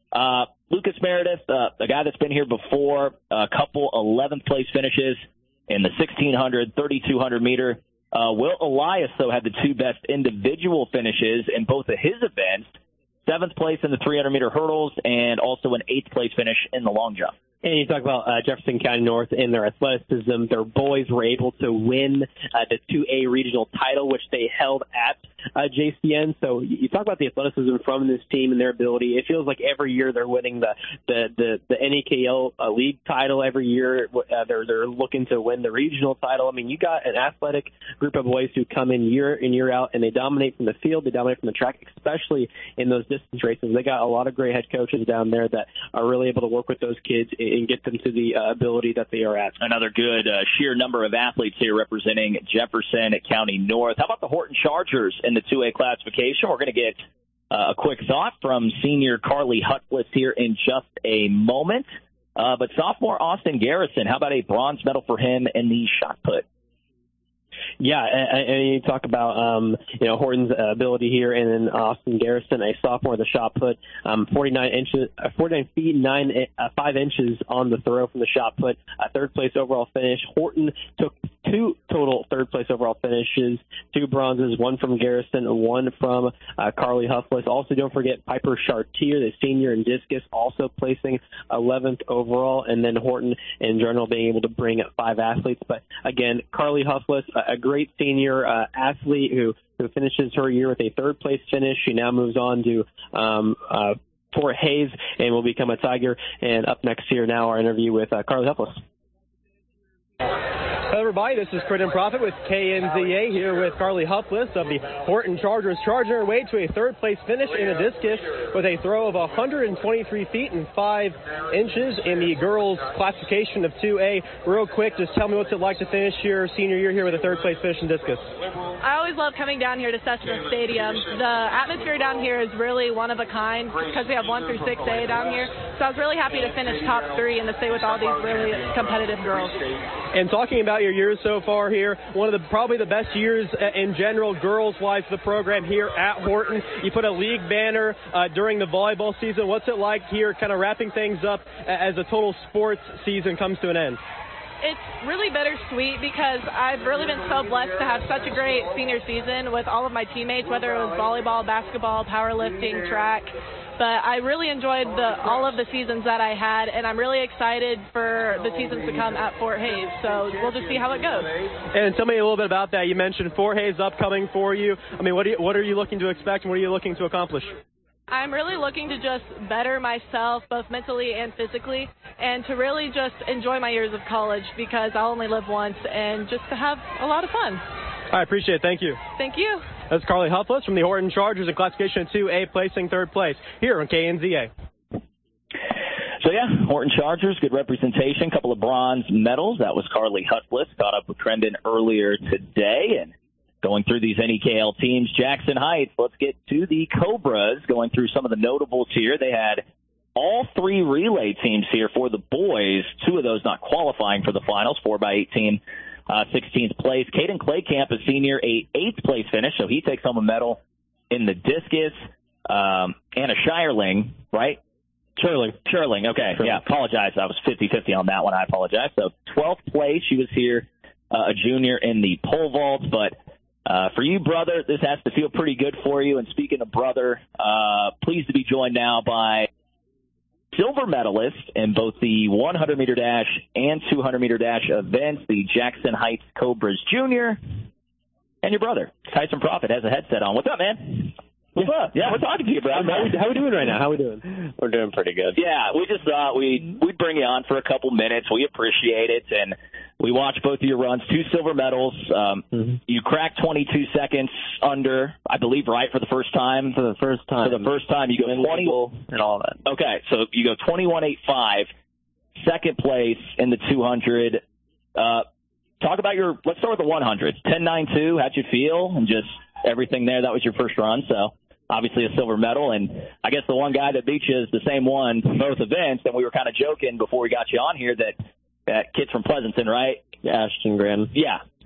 S1: Lucas Meredith, a guy that's been here before, a couple 11th place finishes in the 1,600, 3,200 meter. Will Elias, though, had the two best individual finishes in both of his events, 7th place in the 300-meter hurdles and also an 8th place finish in the long jump.
S2: And you talk about Jefferson County North and their athleticism. Their boys were able to win the 2A regional title, which they held at JCN. So you talk about the athleticism from this team and their ability. It feels like every year they're winning the NEKL league title every year. They're looking to win the regional title. I mean, you got an athletic group of boys who come in year out, and they dominate from the field. They dominate from the track, especially in those distance races. They got a lot of great head coaches down there that are really able to work with those kids and get them to the ability that they are at.
S1: Another good sheer number of athletes here representing Jefferson County North. How about the Horton Chargers in the 2A classification? We're going to get a quick thought from senior Carly Hutflis here in just a moment. But sophomore Austin Garrison, how about a bronze medal for him in the shot put?
S2: Yeah, and you talk about Horton's ability here, and then Austin Garrison, a sophomore, the shot put, 49 feet 5 inches on the throw from the shot put, third place overall finish. Horton took 2 total third place overall finishes, 2 bronzes, 1 from Garrison, 1 from Carly Hutflis. Also, don't forget Piper Chartier, the senior in discus, also placing 11th overall, and then Horton in general being able to bring 5 athletes. But again, Carly Hutflis, a great senior athlete who finishes her year with a third place finish. She now moves on to Fort Hays and will become a Tiger. And up next here now, our interview with Carly Hutflis.
S3: Hello, everybody. This is Creighton Prophet with KNZA here with Carly Hutflis of the Horton Chargers, charging her way to a third-place finish in the discus with a throw of 123 feet and 5 inches in the girls' classification of 2A. Real quick, just tell me what's it like to finish your senior year here with a third-place finish in discus.
S12: I always love coming down here to Cessna Stadium. The atmosphere down here is really one of a kind because we have 1 through 6A down here. So I was really happy to finish top 3 and to stay with all these really competitive girls.
S3: And talking about your years so far here, one of probably the best years in general, girls-wise, the program here at Horton. You put a league banner during the volleyball season. What's it like here, kind of wrapping things up as the total sports season comes to an end?
S12: It's really bittersweet because I've really been so blessed to have such a great senior season with all of my teammates, whether it was volleyball, basketball, powerlifting, track. But I really enjoyed all of the seasons that I had, and I'm really excited for the seasons to come at Fort Hays. So we'll just see how it goes.
S3: And tell me a little bit about that. You mentioned Fort Hays upcoming for you. I mean, what are you looking to expect, and what are you looking to accomplish?
S12: I'm really looking to just better myself, both mentally and physically, and to really just enjoy my years of college because I'll only live once, and just to have a lot of fun.
S3: I appreciate it. Thank you.
S12: Thank you.
S3: That's Carly Hutflis from the Horton Chargers in classification 2A, placing third place here on KNZA.
S1: So, yeah, Horton Chargers, good representation, couple of bronze medals. That was Carly Hutflis, caught up with Trendon earlier today. And going through these NEKL teams, Jackson Heights, let's get to the Cobras, going through some of the notables here. They had all 3 relay teams here for the boys, 2 of those not qualifying for the finals, 4x18. 16th place. Caden Claycamp, a senior, a 8th place finish, so he takes home a medal in the discus. Anna Shireling, right? Sherling, okay. Sure. Yeah, apologize. I was 50-50 on that one. I apologize. So 12th place. She was here, a junior in the pole vault. But for you, brother, this has to feel pretty good for you. And speaking of brother, pleased to be joined now by silver medalist in both the 100-meter dash and 200-meter dash events, the Jackson Heights Cobras Jr., and your brother, Tyson Prophet, has a headset on. What's up, man? What's up? Yeah, we're talking to you, bro.
S2: How we doing right now? How we doing? We're doing pretty good.
S1: Yeah, we just thought we'd bring you on for a couple minutes. We appreciate it, and we watched both of your runs, 2 silver medals. You cracked 22 seconds under, I believe, right, for the first time?
S2: For the first time.
S1: You go 20
S2: and all that.
S1: Okay, so you go 21.85, second place in the 200. Talk about let's start with the 100. 10.92, how'd you feel? And just everything there, that was your first run, so obviously a silver medal. And I guess the one guy that beat you is the same one both events, and we were kind of joking before we got you on here that kid's from Pleasanton, right?
S2: Yeah, Ashton Graham.
S1: Yeah.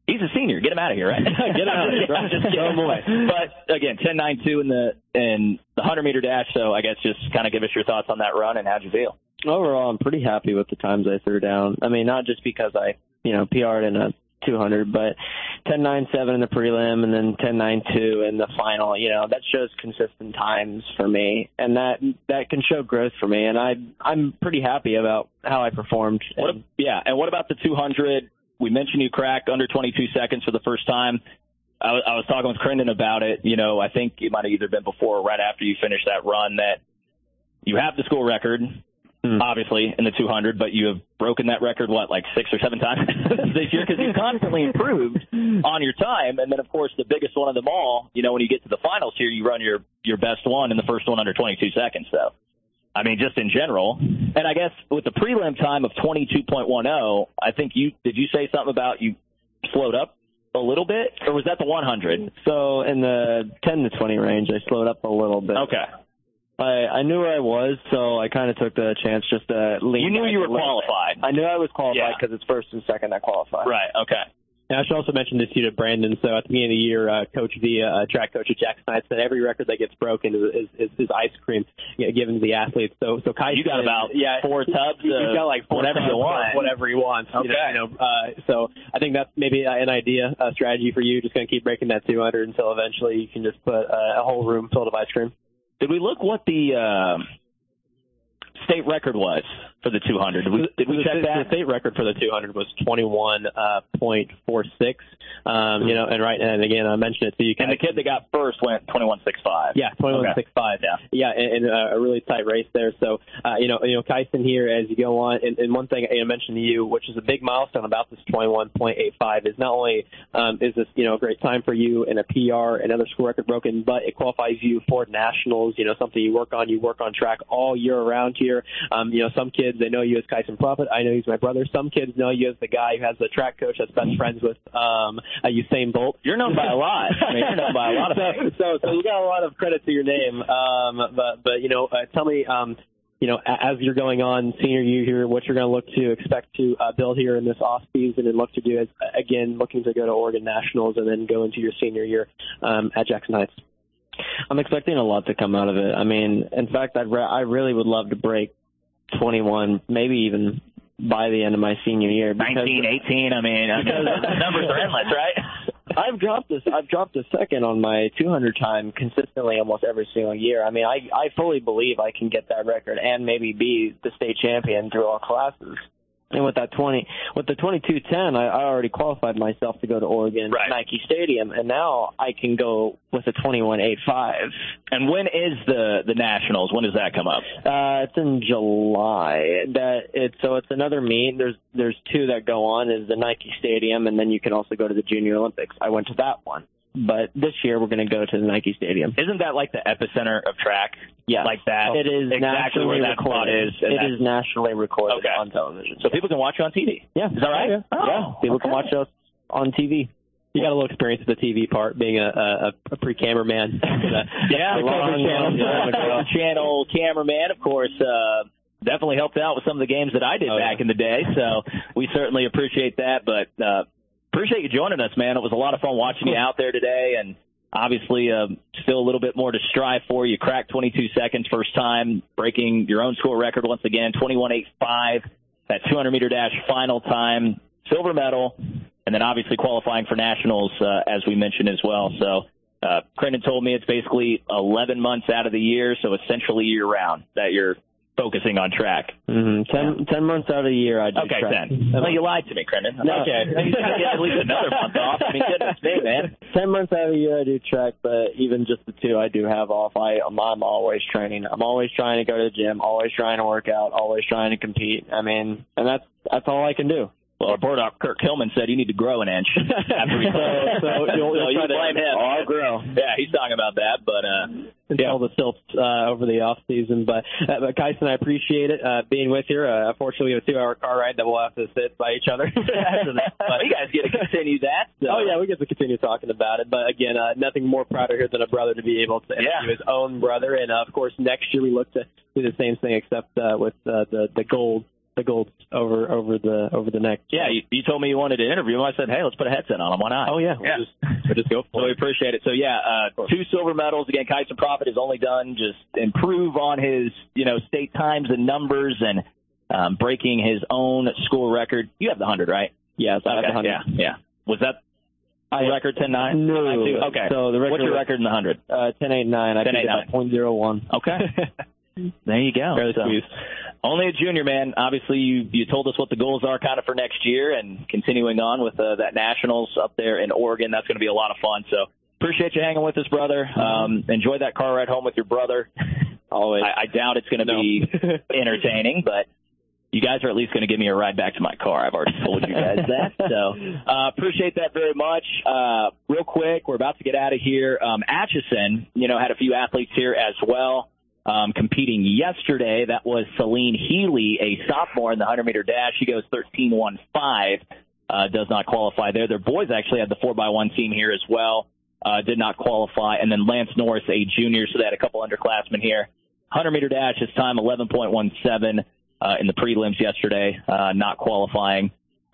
S1: He's a senior. Get him out of here, right?
S2: Get him out of here.
S1: Just get him away. But, again, 10.92 in the 100-meter dash, so I guess just kind of give us your thoughts on that run and how'd you feel?
S2: Overall, I'm pretty happy with the times I threw down. I mean, not just because I, PR'd in a 200, but 10.97 in the prelim and then 10.92 in the final. That shows consistent times for me, and that can show growth for me. And I'm pretty happy about how I performed.
S1: And what about the 200? We mentioned you cracked under 22 seconds for the first time. I was talking with Crendon about it. I think it might have either been before or right after you finished that run that you have the school record. Obviously, in the 200, but you have broken that record, like 6 or 7 times this year because you've constantly improved on your time. And then, of course, the biggest one of them all, when you get to the finals here, you run your best one in the first one under 22 seconds. So, I mean, just in general. And I guess with the prelim time of 22.10, I think did you say something about you slowed up a little bit, or was that the 100?
S2: So in the 10 to 20 range, I slowed up a little bit.
S1: Okay.
S2: I knew where I was, so I kind of took the chance just to lean.
S1: You knew you were qualified.
S2: I knew I was qualified because it's first and second that qualify.
S1: Right, okay.
S2: And I should also mention this to Brandon. So at the beginning of the year, Coach V, track coach at Jackson Heights, said every record that gets broken is ice cream given to the athletes. So Kai,
S1: you got about 4 tubs.
S2: You got like 4
S1: whatever you want.
S2: Whatever he wants.
S1: Okay.
S2: So I think that's maybe an idea, a strategy for you. Just going to keep breaking that 200 until eventually you can just put a whole room filled of ice cream.
S1: Did we look what the state record was for the 200? Did we check that?
S2: The state record for the 200 was 21.46. And again, I mentioned it to you.
S1: And the kid that got first went 21.65.
S2: Yeah, 21.65.
S1: Okay.
S2: Yeah, and a really tight race there. So, Kyson here, as you go on, and one thing I mentioned to you, which is a big milestone about this 21.85, is not only is this a great time for you and a PR, another school record broken, but it qualifies you for nationals. Something you work on track all year around here. Some kids, they know you as Kyson Prophet. I know he's my brother. Some kids know you as the guy who has the track coach that's best friends with Usain Bolt.
S1: You're known by a lot. You're known by a lot of things.
S2: So you got a lot of credit to your name. But tell me, as you're going on senior year here, what you're going to look to expect to build here in this off season and look to do is, again, looking to go to Oregon Nationals and then go into your senior year at Jackson Heights. I'm expecting a lot to come out of it. I mean, in fact, I really would love to break 21, maybe even by the end of my senior year.
S1: 19, 18, I mean the numbers are endless, right?
S2: I've dropped a second on my 200 time consistently almost every single year. I mean, I fully believe I can get that record and maybe be the state champion through all classes. And with the 22.10, I already qualified myself to go to Oregon Nike Stadium, and now I can go with a 21.85.
S1: And when is the Nationals? When does that come up?
S2: It's in July. It's another meet. There's 2 that go on. Is the Nike Stadium, and then you can also go to the Junior Olympics. I went to that one. But this year we're going to go to the Nike Stadium.
S1: Isn't that like the epicenter of track?
S2: Yeah.
S1: Like that?
S2: It is
S1: exactly where that spot is.
S2: It is nationally recorded on television.
S1: So people can watch you on TV?
S2: Yeah.
S1: Is that right?
S2: Yeah. People can watch us on TV. You got a little experience with the TV part, being a pre-cameraman.
S1: Channel cameraman, of course. Definitely helped out with some of the games that I did back in the day. So we certainly appreciate that. But appreciate you joining us, man. It was a lot of fun watching you out there today, and obviously still a little bit more to strive for. You cracked 22 seconds first time, breaking your own school record once again, 21.85, that 200-meter dash final time, silver medal, and then obviously qualifying for nationals, as we mentioned as well. So Crendon told me it's basically 11 months out of the year, so essentially year-round that you're focusing on track.
S2: 10 months out of the year I do track.
S1: 10. Well, you lied to me, Crendon.
S2: No.
S1: Okay. You got to get at least another month off. I mean, goodness me, man.
S2: 10 months out of the year I do track, but even just the 2 I do have off, I'm always training. I'm always trying to go to the gym, always trying to work out, always trying to compete. I mean, and that's all I can do.
S1: Well, our board op, Kirk Tillman, said you need to grow an inch. After we
S2: so you'll
S1: blame him.
S2: I'll grow.
S1: Yeah, he's talking about that, but
S2: all the silts over the off season. But Kyson, I appreciate it being with you. Unfortunately, we have a 2-hour car ride that we'll have to sit by each other after that. But
S1: you guys get to continue that. So.
S2: Oh yeah, we get to continue talking about it. But again, nothing more prouder here than a brother to be able to interview his own brother. And of course, next year we look to do the same thing, except with the gold the golds over the next.
S1: Yeah, you told me you wanted to interview him. I said, hey, let's put a headset on him. Why not?
S2: Oh, yeah. We'll just go for it.
S1: So we appreciate it. So, 2 silver medals. Again, Kyson Profit has only done just improve on his, state times and numbers and breaking his own school record. You have the 100, right?
S2: Yes, I have the 100.
S1: Yeah. Was that the record 10.9?
S2: No.
S1: Okay.
S2: So the record,
S1: what's your record in the 100?
S2: 10.89. I think it's 0.01.
S1: Okay. There you go. Only a junior, man. Obviously, you told us what the goals are kind of for next year, and continuing on with that Nationals up there in Oregon. That's going to be a lot of fun. So appreciate you hanging with us, brother. Enjoy that car ride home with your brother.
S2: Always.
S1: I doubt it's going to be entertaining, but you guys are at least going to give me a ride back to my car. I've already told you guys that. So appreciate that very much. Real quick, we're about to get out of here. Atchison, had a few athletes here as well. Competing yesterday, that was Celine Healy, a sophomore in the 100-meter dash. She goes 13.15, does not qualify there. Their boys actually had the 4x1 team here as well, did not qualify. And then Lance Norris, a junior, so they had a couple underclassmen here. 100-meter dash, his time 11.17 in the prelims yesterday, not qualifying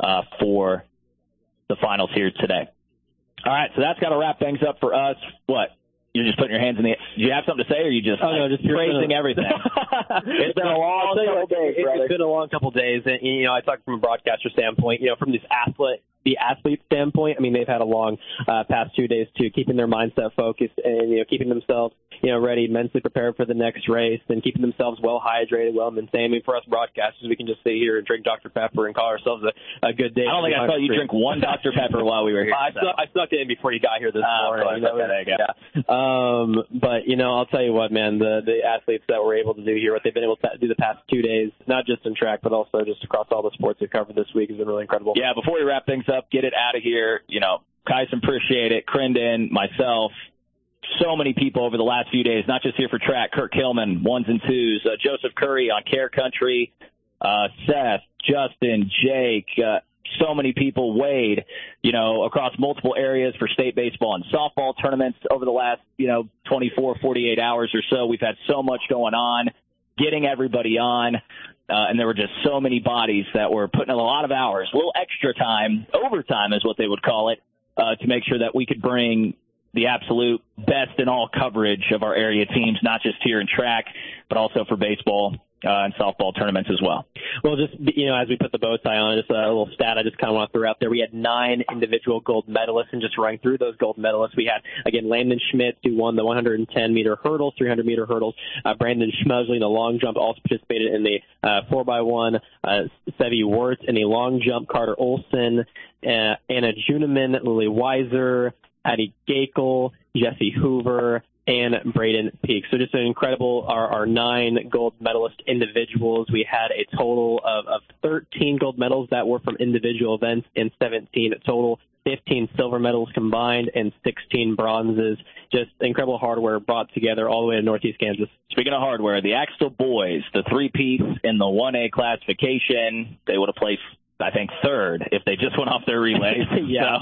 S1: for the finals here today. All right, so that's got to wrap things up for us. What? You're just putting your hands in the air. Do you have something to say, or are you just, just praising everything? It's been a long couple days, brother.
S2: It's been a long couple days. And, I talk from a broadcaster standpoint, from this athlete standpoint. I mean, they've had a long past 2 days, too, keeping their mindset focused and, keeping themselves, ready, mentally prepared for the next race, and keeping themselves well hydrated, well maintained. I mean, for us broadcasters, we can just sit here and drink Dr. Pepper and call ourselves a good day.
S1: I don't think I saw you drink one Dr. Pepper while we were here.
S2: I snuck it in before you got here this morning.
S1: There you go.
S2: Yeah. But, I'll tell you what, man, the athletes that were able to do here, what they've been able to do the past 2 days, not just in track, but also just across all the sports we've covered this week, has been really incredible.
S1: Yeah, before we wrap things up, get it out of here. Kyson, appreciate it. Crendon, myself, so many people over the last few days, not just here for track. Kurt Killman, 1s and 2s. Joseph Curry on Care Country. Seth, Justin, Jake, so many people. Wade, across multiple areas for state baseball and softball tournaments over the last, 24, 48 hours or so. We've had so much going on, getting everybody on. And there were just so many bodies that were putting in a lot of hours, a little extra time, overtime is what they would call it, to make sure that we could bring the absolute best in all coverage of our area teams, not just here in track, but also for baseball and softball tournaments as well.
S2: Well, just, as we put the bow tie on, just a little stat I just kind of want to throw out there. We had 9 individual gold medalists, and just running through those gold medalists, we had, again, Landon Schmitz, who won the 110-meter hurdles, 300-meter hurdles. Brandon Schmusley in the long jump also participated in the 4x1. Sevi Wirtz in the long jump. Carter Olson, Anna Juneman, Lily Weiser, Addie Gakel, Jesse Hoover, and Braden Peak. So just an incredible, our 9 gold medalist individuals. We had a total of 13 gold medals that were from individual events and 17 total, 15 silver medals combined, and 16 bronzes. Just incredible hardware brought together all the way to Northeast Kansas.
S1: Speaking of hardware, the Axtell boys, the 3-peats in the 1A classification, they would have placed, I think, 3rd if they just went off their relays.
S2: Yeah.
S1: So,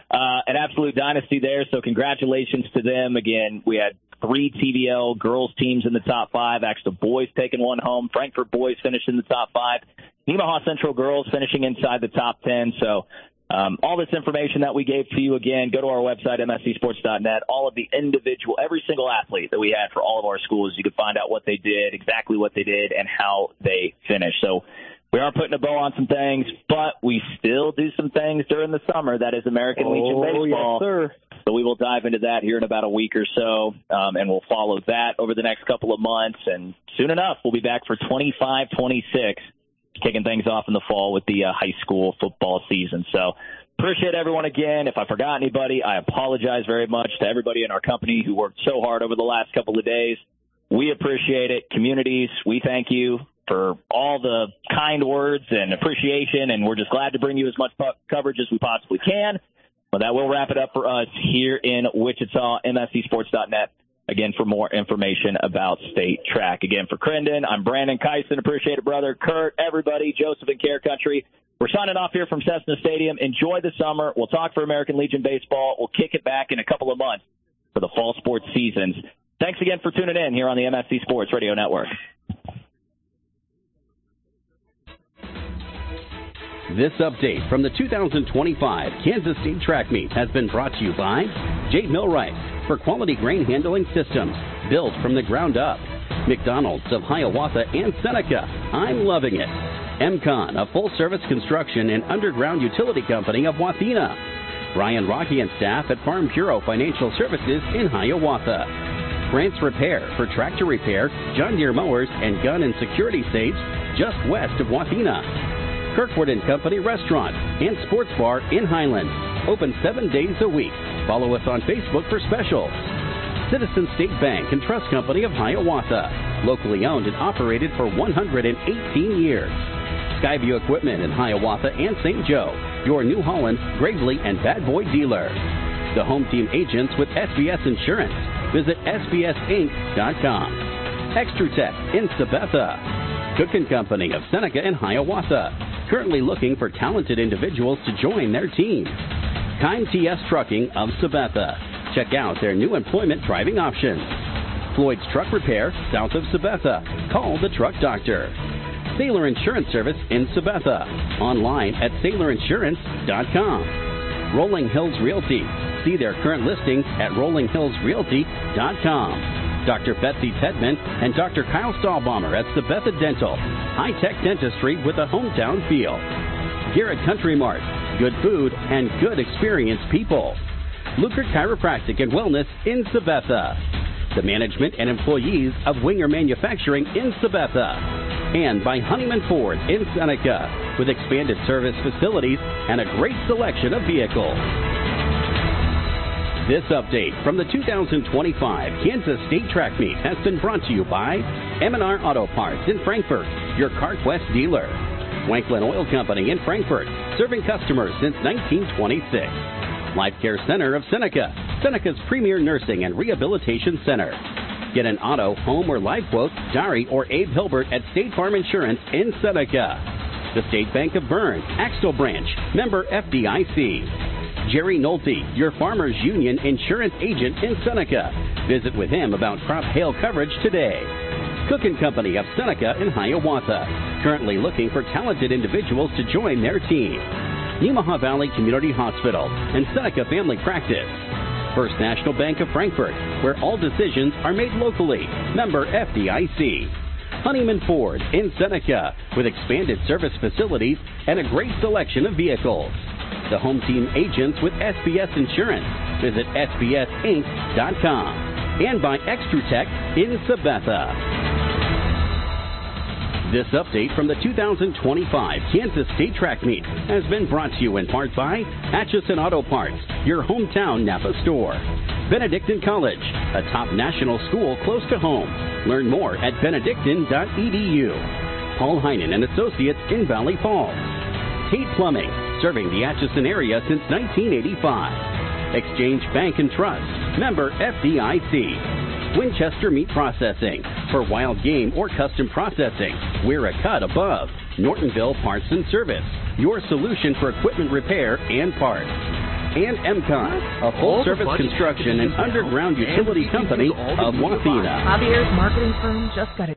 S1: an absolute dynasty there, so congratulations to them. Again, we had 3 TVL girls teams in the top 5. Axtell boys taking one home. Frankfort boys finished in the top 5. Nemaha Central girls finishing inside the top 10. So all this information that we gave to you, again, go to our website, mscsports.net. All of the individual, every single athlete that we had for all of our schools, you could find out what they did, exactly what they did, and how they finished. So we are putting a bow on some things, but we still do some things during the summer. That is American Legion Baseball.
S2: Yes, sir.
S1: So we will dive into that here in about a week or so, and we'll follow that over the next couple of months. And soon enough, we'll be back for 25-26, kicking things off in the fall with the high school football season. So appreciate everyone again. If I forgot anybody, I apologize very much to everybody in our company who worked so hard over the last couple of days. We appreciate it. Communities, we thank you for all the kind words and appreciation, and we're just glad to bring you as much coverage as we possibly can. But that will wrap it up for us here in Wichita. MSCsports.net, again, for more information about state track. Again, for Crendon, I'm Brandon Kyson. Appreciate it, brother. Kurt, everybody, Joseph and Care Country. We're signing off here from Cessna Stadium. Enjoy the summer. We'll talk for American Legion Baseball. We'll kick it back in a couple of months for the fall sports seasons. Thanks again for tuning in here on the MSC Sports Radio Network.
S10: This update from the 2025 Kansas State Track Meet has been brought to you by Jade Millwright for quality grain handling systems built from the ground up. McDonald's of Hiawatha and Seneca. I'm loving it. MCON, a full-service construction and underground utility company of Wathena. Brian Rocky and staff at Farm Bureau Financial Services in Hiawatha. Grants Repair for tractor repair, John Deere mowers, and gun and security safes just west of Wathena. Kirkwood & Company Restaurant and Sports Bar in Highland. Open 7 days a week. Follow us on Facebook for specials. Citizen State Bank and Trust Company of Hiawatha. Locally owned and operated for 118 years. Skyview Equipment in Hiawatha and St. Joe. Your New Holland, Gravely, and Bad Boy dealer. The home team agents with SBS Insurance. Visit sbsinc.com. Extrutech in Sabetha. Cook & Company of Seneca and Hiawatha. Currently looking for talented individuals to join their team. Kind TS Trucking of Sabetha. Check out their new employment driving options. Floyd's Truck Repair, south of Sabetha. Call the Truck Doctor. Sailor Insurance Service in Sabetha. Online at SailorInsurance.com. Rolling Hills Realty. See their current listings at RollingHillsRealty.com. Dr. Betsy Tedman and Dr. Kyle Stahlbaumer at Sabetha Dental. High-tech dentistry with a hometown feel. Garrett Country Mart. Good food and good experienced people. Lucre Chiropractic and Wellness in Sabetha. The management and employees of Winger Manufacturing in Sabetha. And by Honeyman Ford in Seneca with expanded service facilities and a great selection of vehicles. This update from the 2025 Kansas State Track Meet has been brought to you by M&R Auto Parts in Frankfort, your CarQuest dealer. Wanklin Oil Company in Frankfort, serving customers since 1926. Life Care Center of Seneca, Seneca's premier nursing and rehabilitation center. Get an auto, home, or life quote, Dari or Abe Hilbert at State Farm Insurance in Seneca. The State Bank of Bern, Axtell Branch, member FDIC. Jerry Nolte, your Farmers Union insurance agent in Seneca. Visit with him about crop hail coverage today. Cook & Company of Seneca in Hiawatha. Currently looking for talented individuals to join their team. Nemaha Valley Community Hospital and Seneca Family Practice. First National Bank of Frankfort, where all decisions are made locally. Member FDIC. Honeyman Ford in Seneca with expanded service facilities and a great selection of vehicles. The home team agents with SBS Insurance. Visit sbsinc.com. And by Extrutech in Sabetha. This update from the 2025 Kansas State Track Meet has been brought to you in part by Atchison Auto Parts, your hometown Napa store. Benedictine College, a top national school close to home. Learn more at benedictine.edu. Paul Heinen and Associates in Valley Falls. Tate Plumbing, serving the Atchison area since 1985. Exchange Bank and Trust, member FDIC. Winchester Meat Processing, for wild game or custom processing. We're a cut above. Nortonville Parts and Service, your solution for equipment repair and parts. And MCON, a full-service construction and underground utility company of Wathena.
S13: Javier's marketing firm just got it.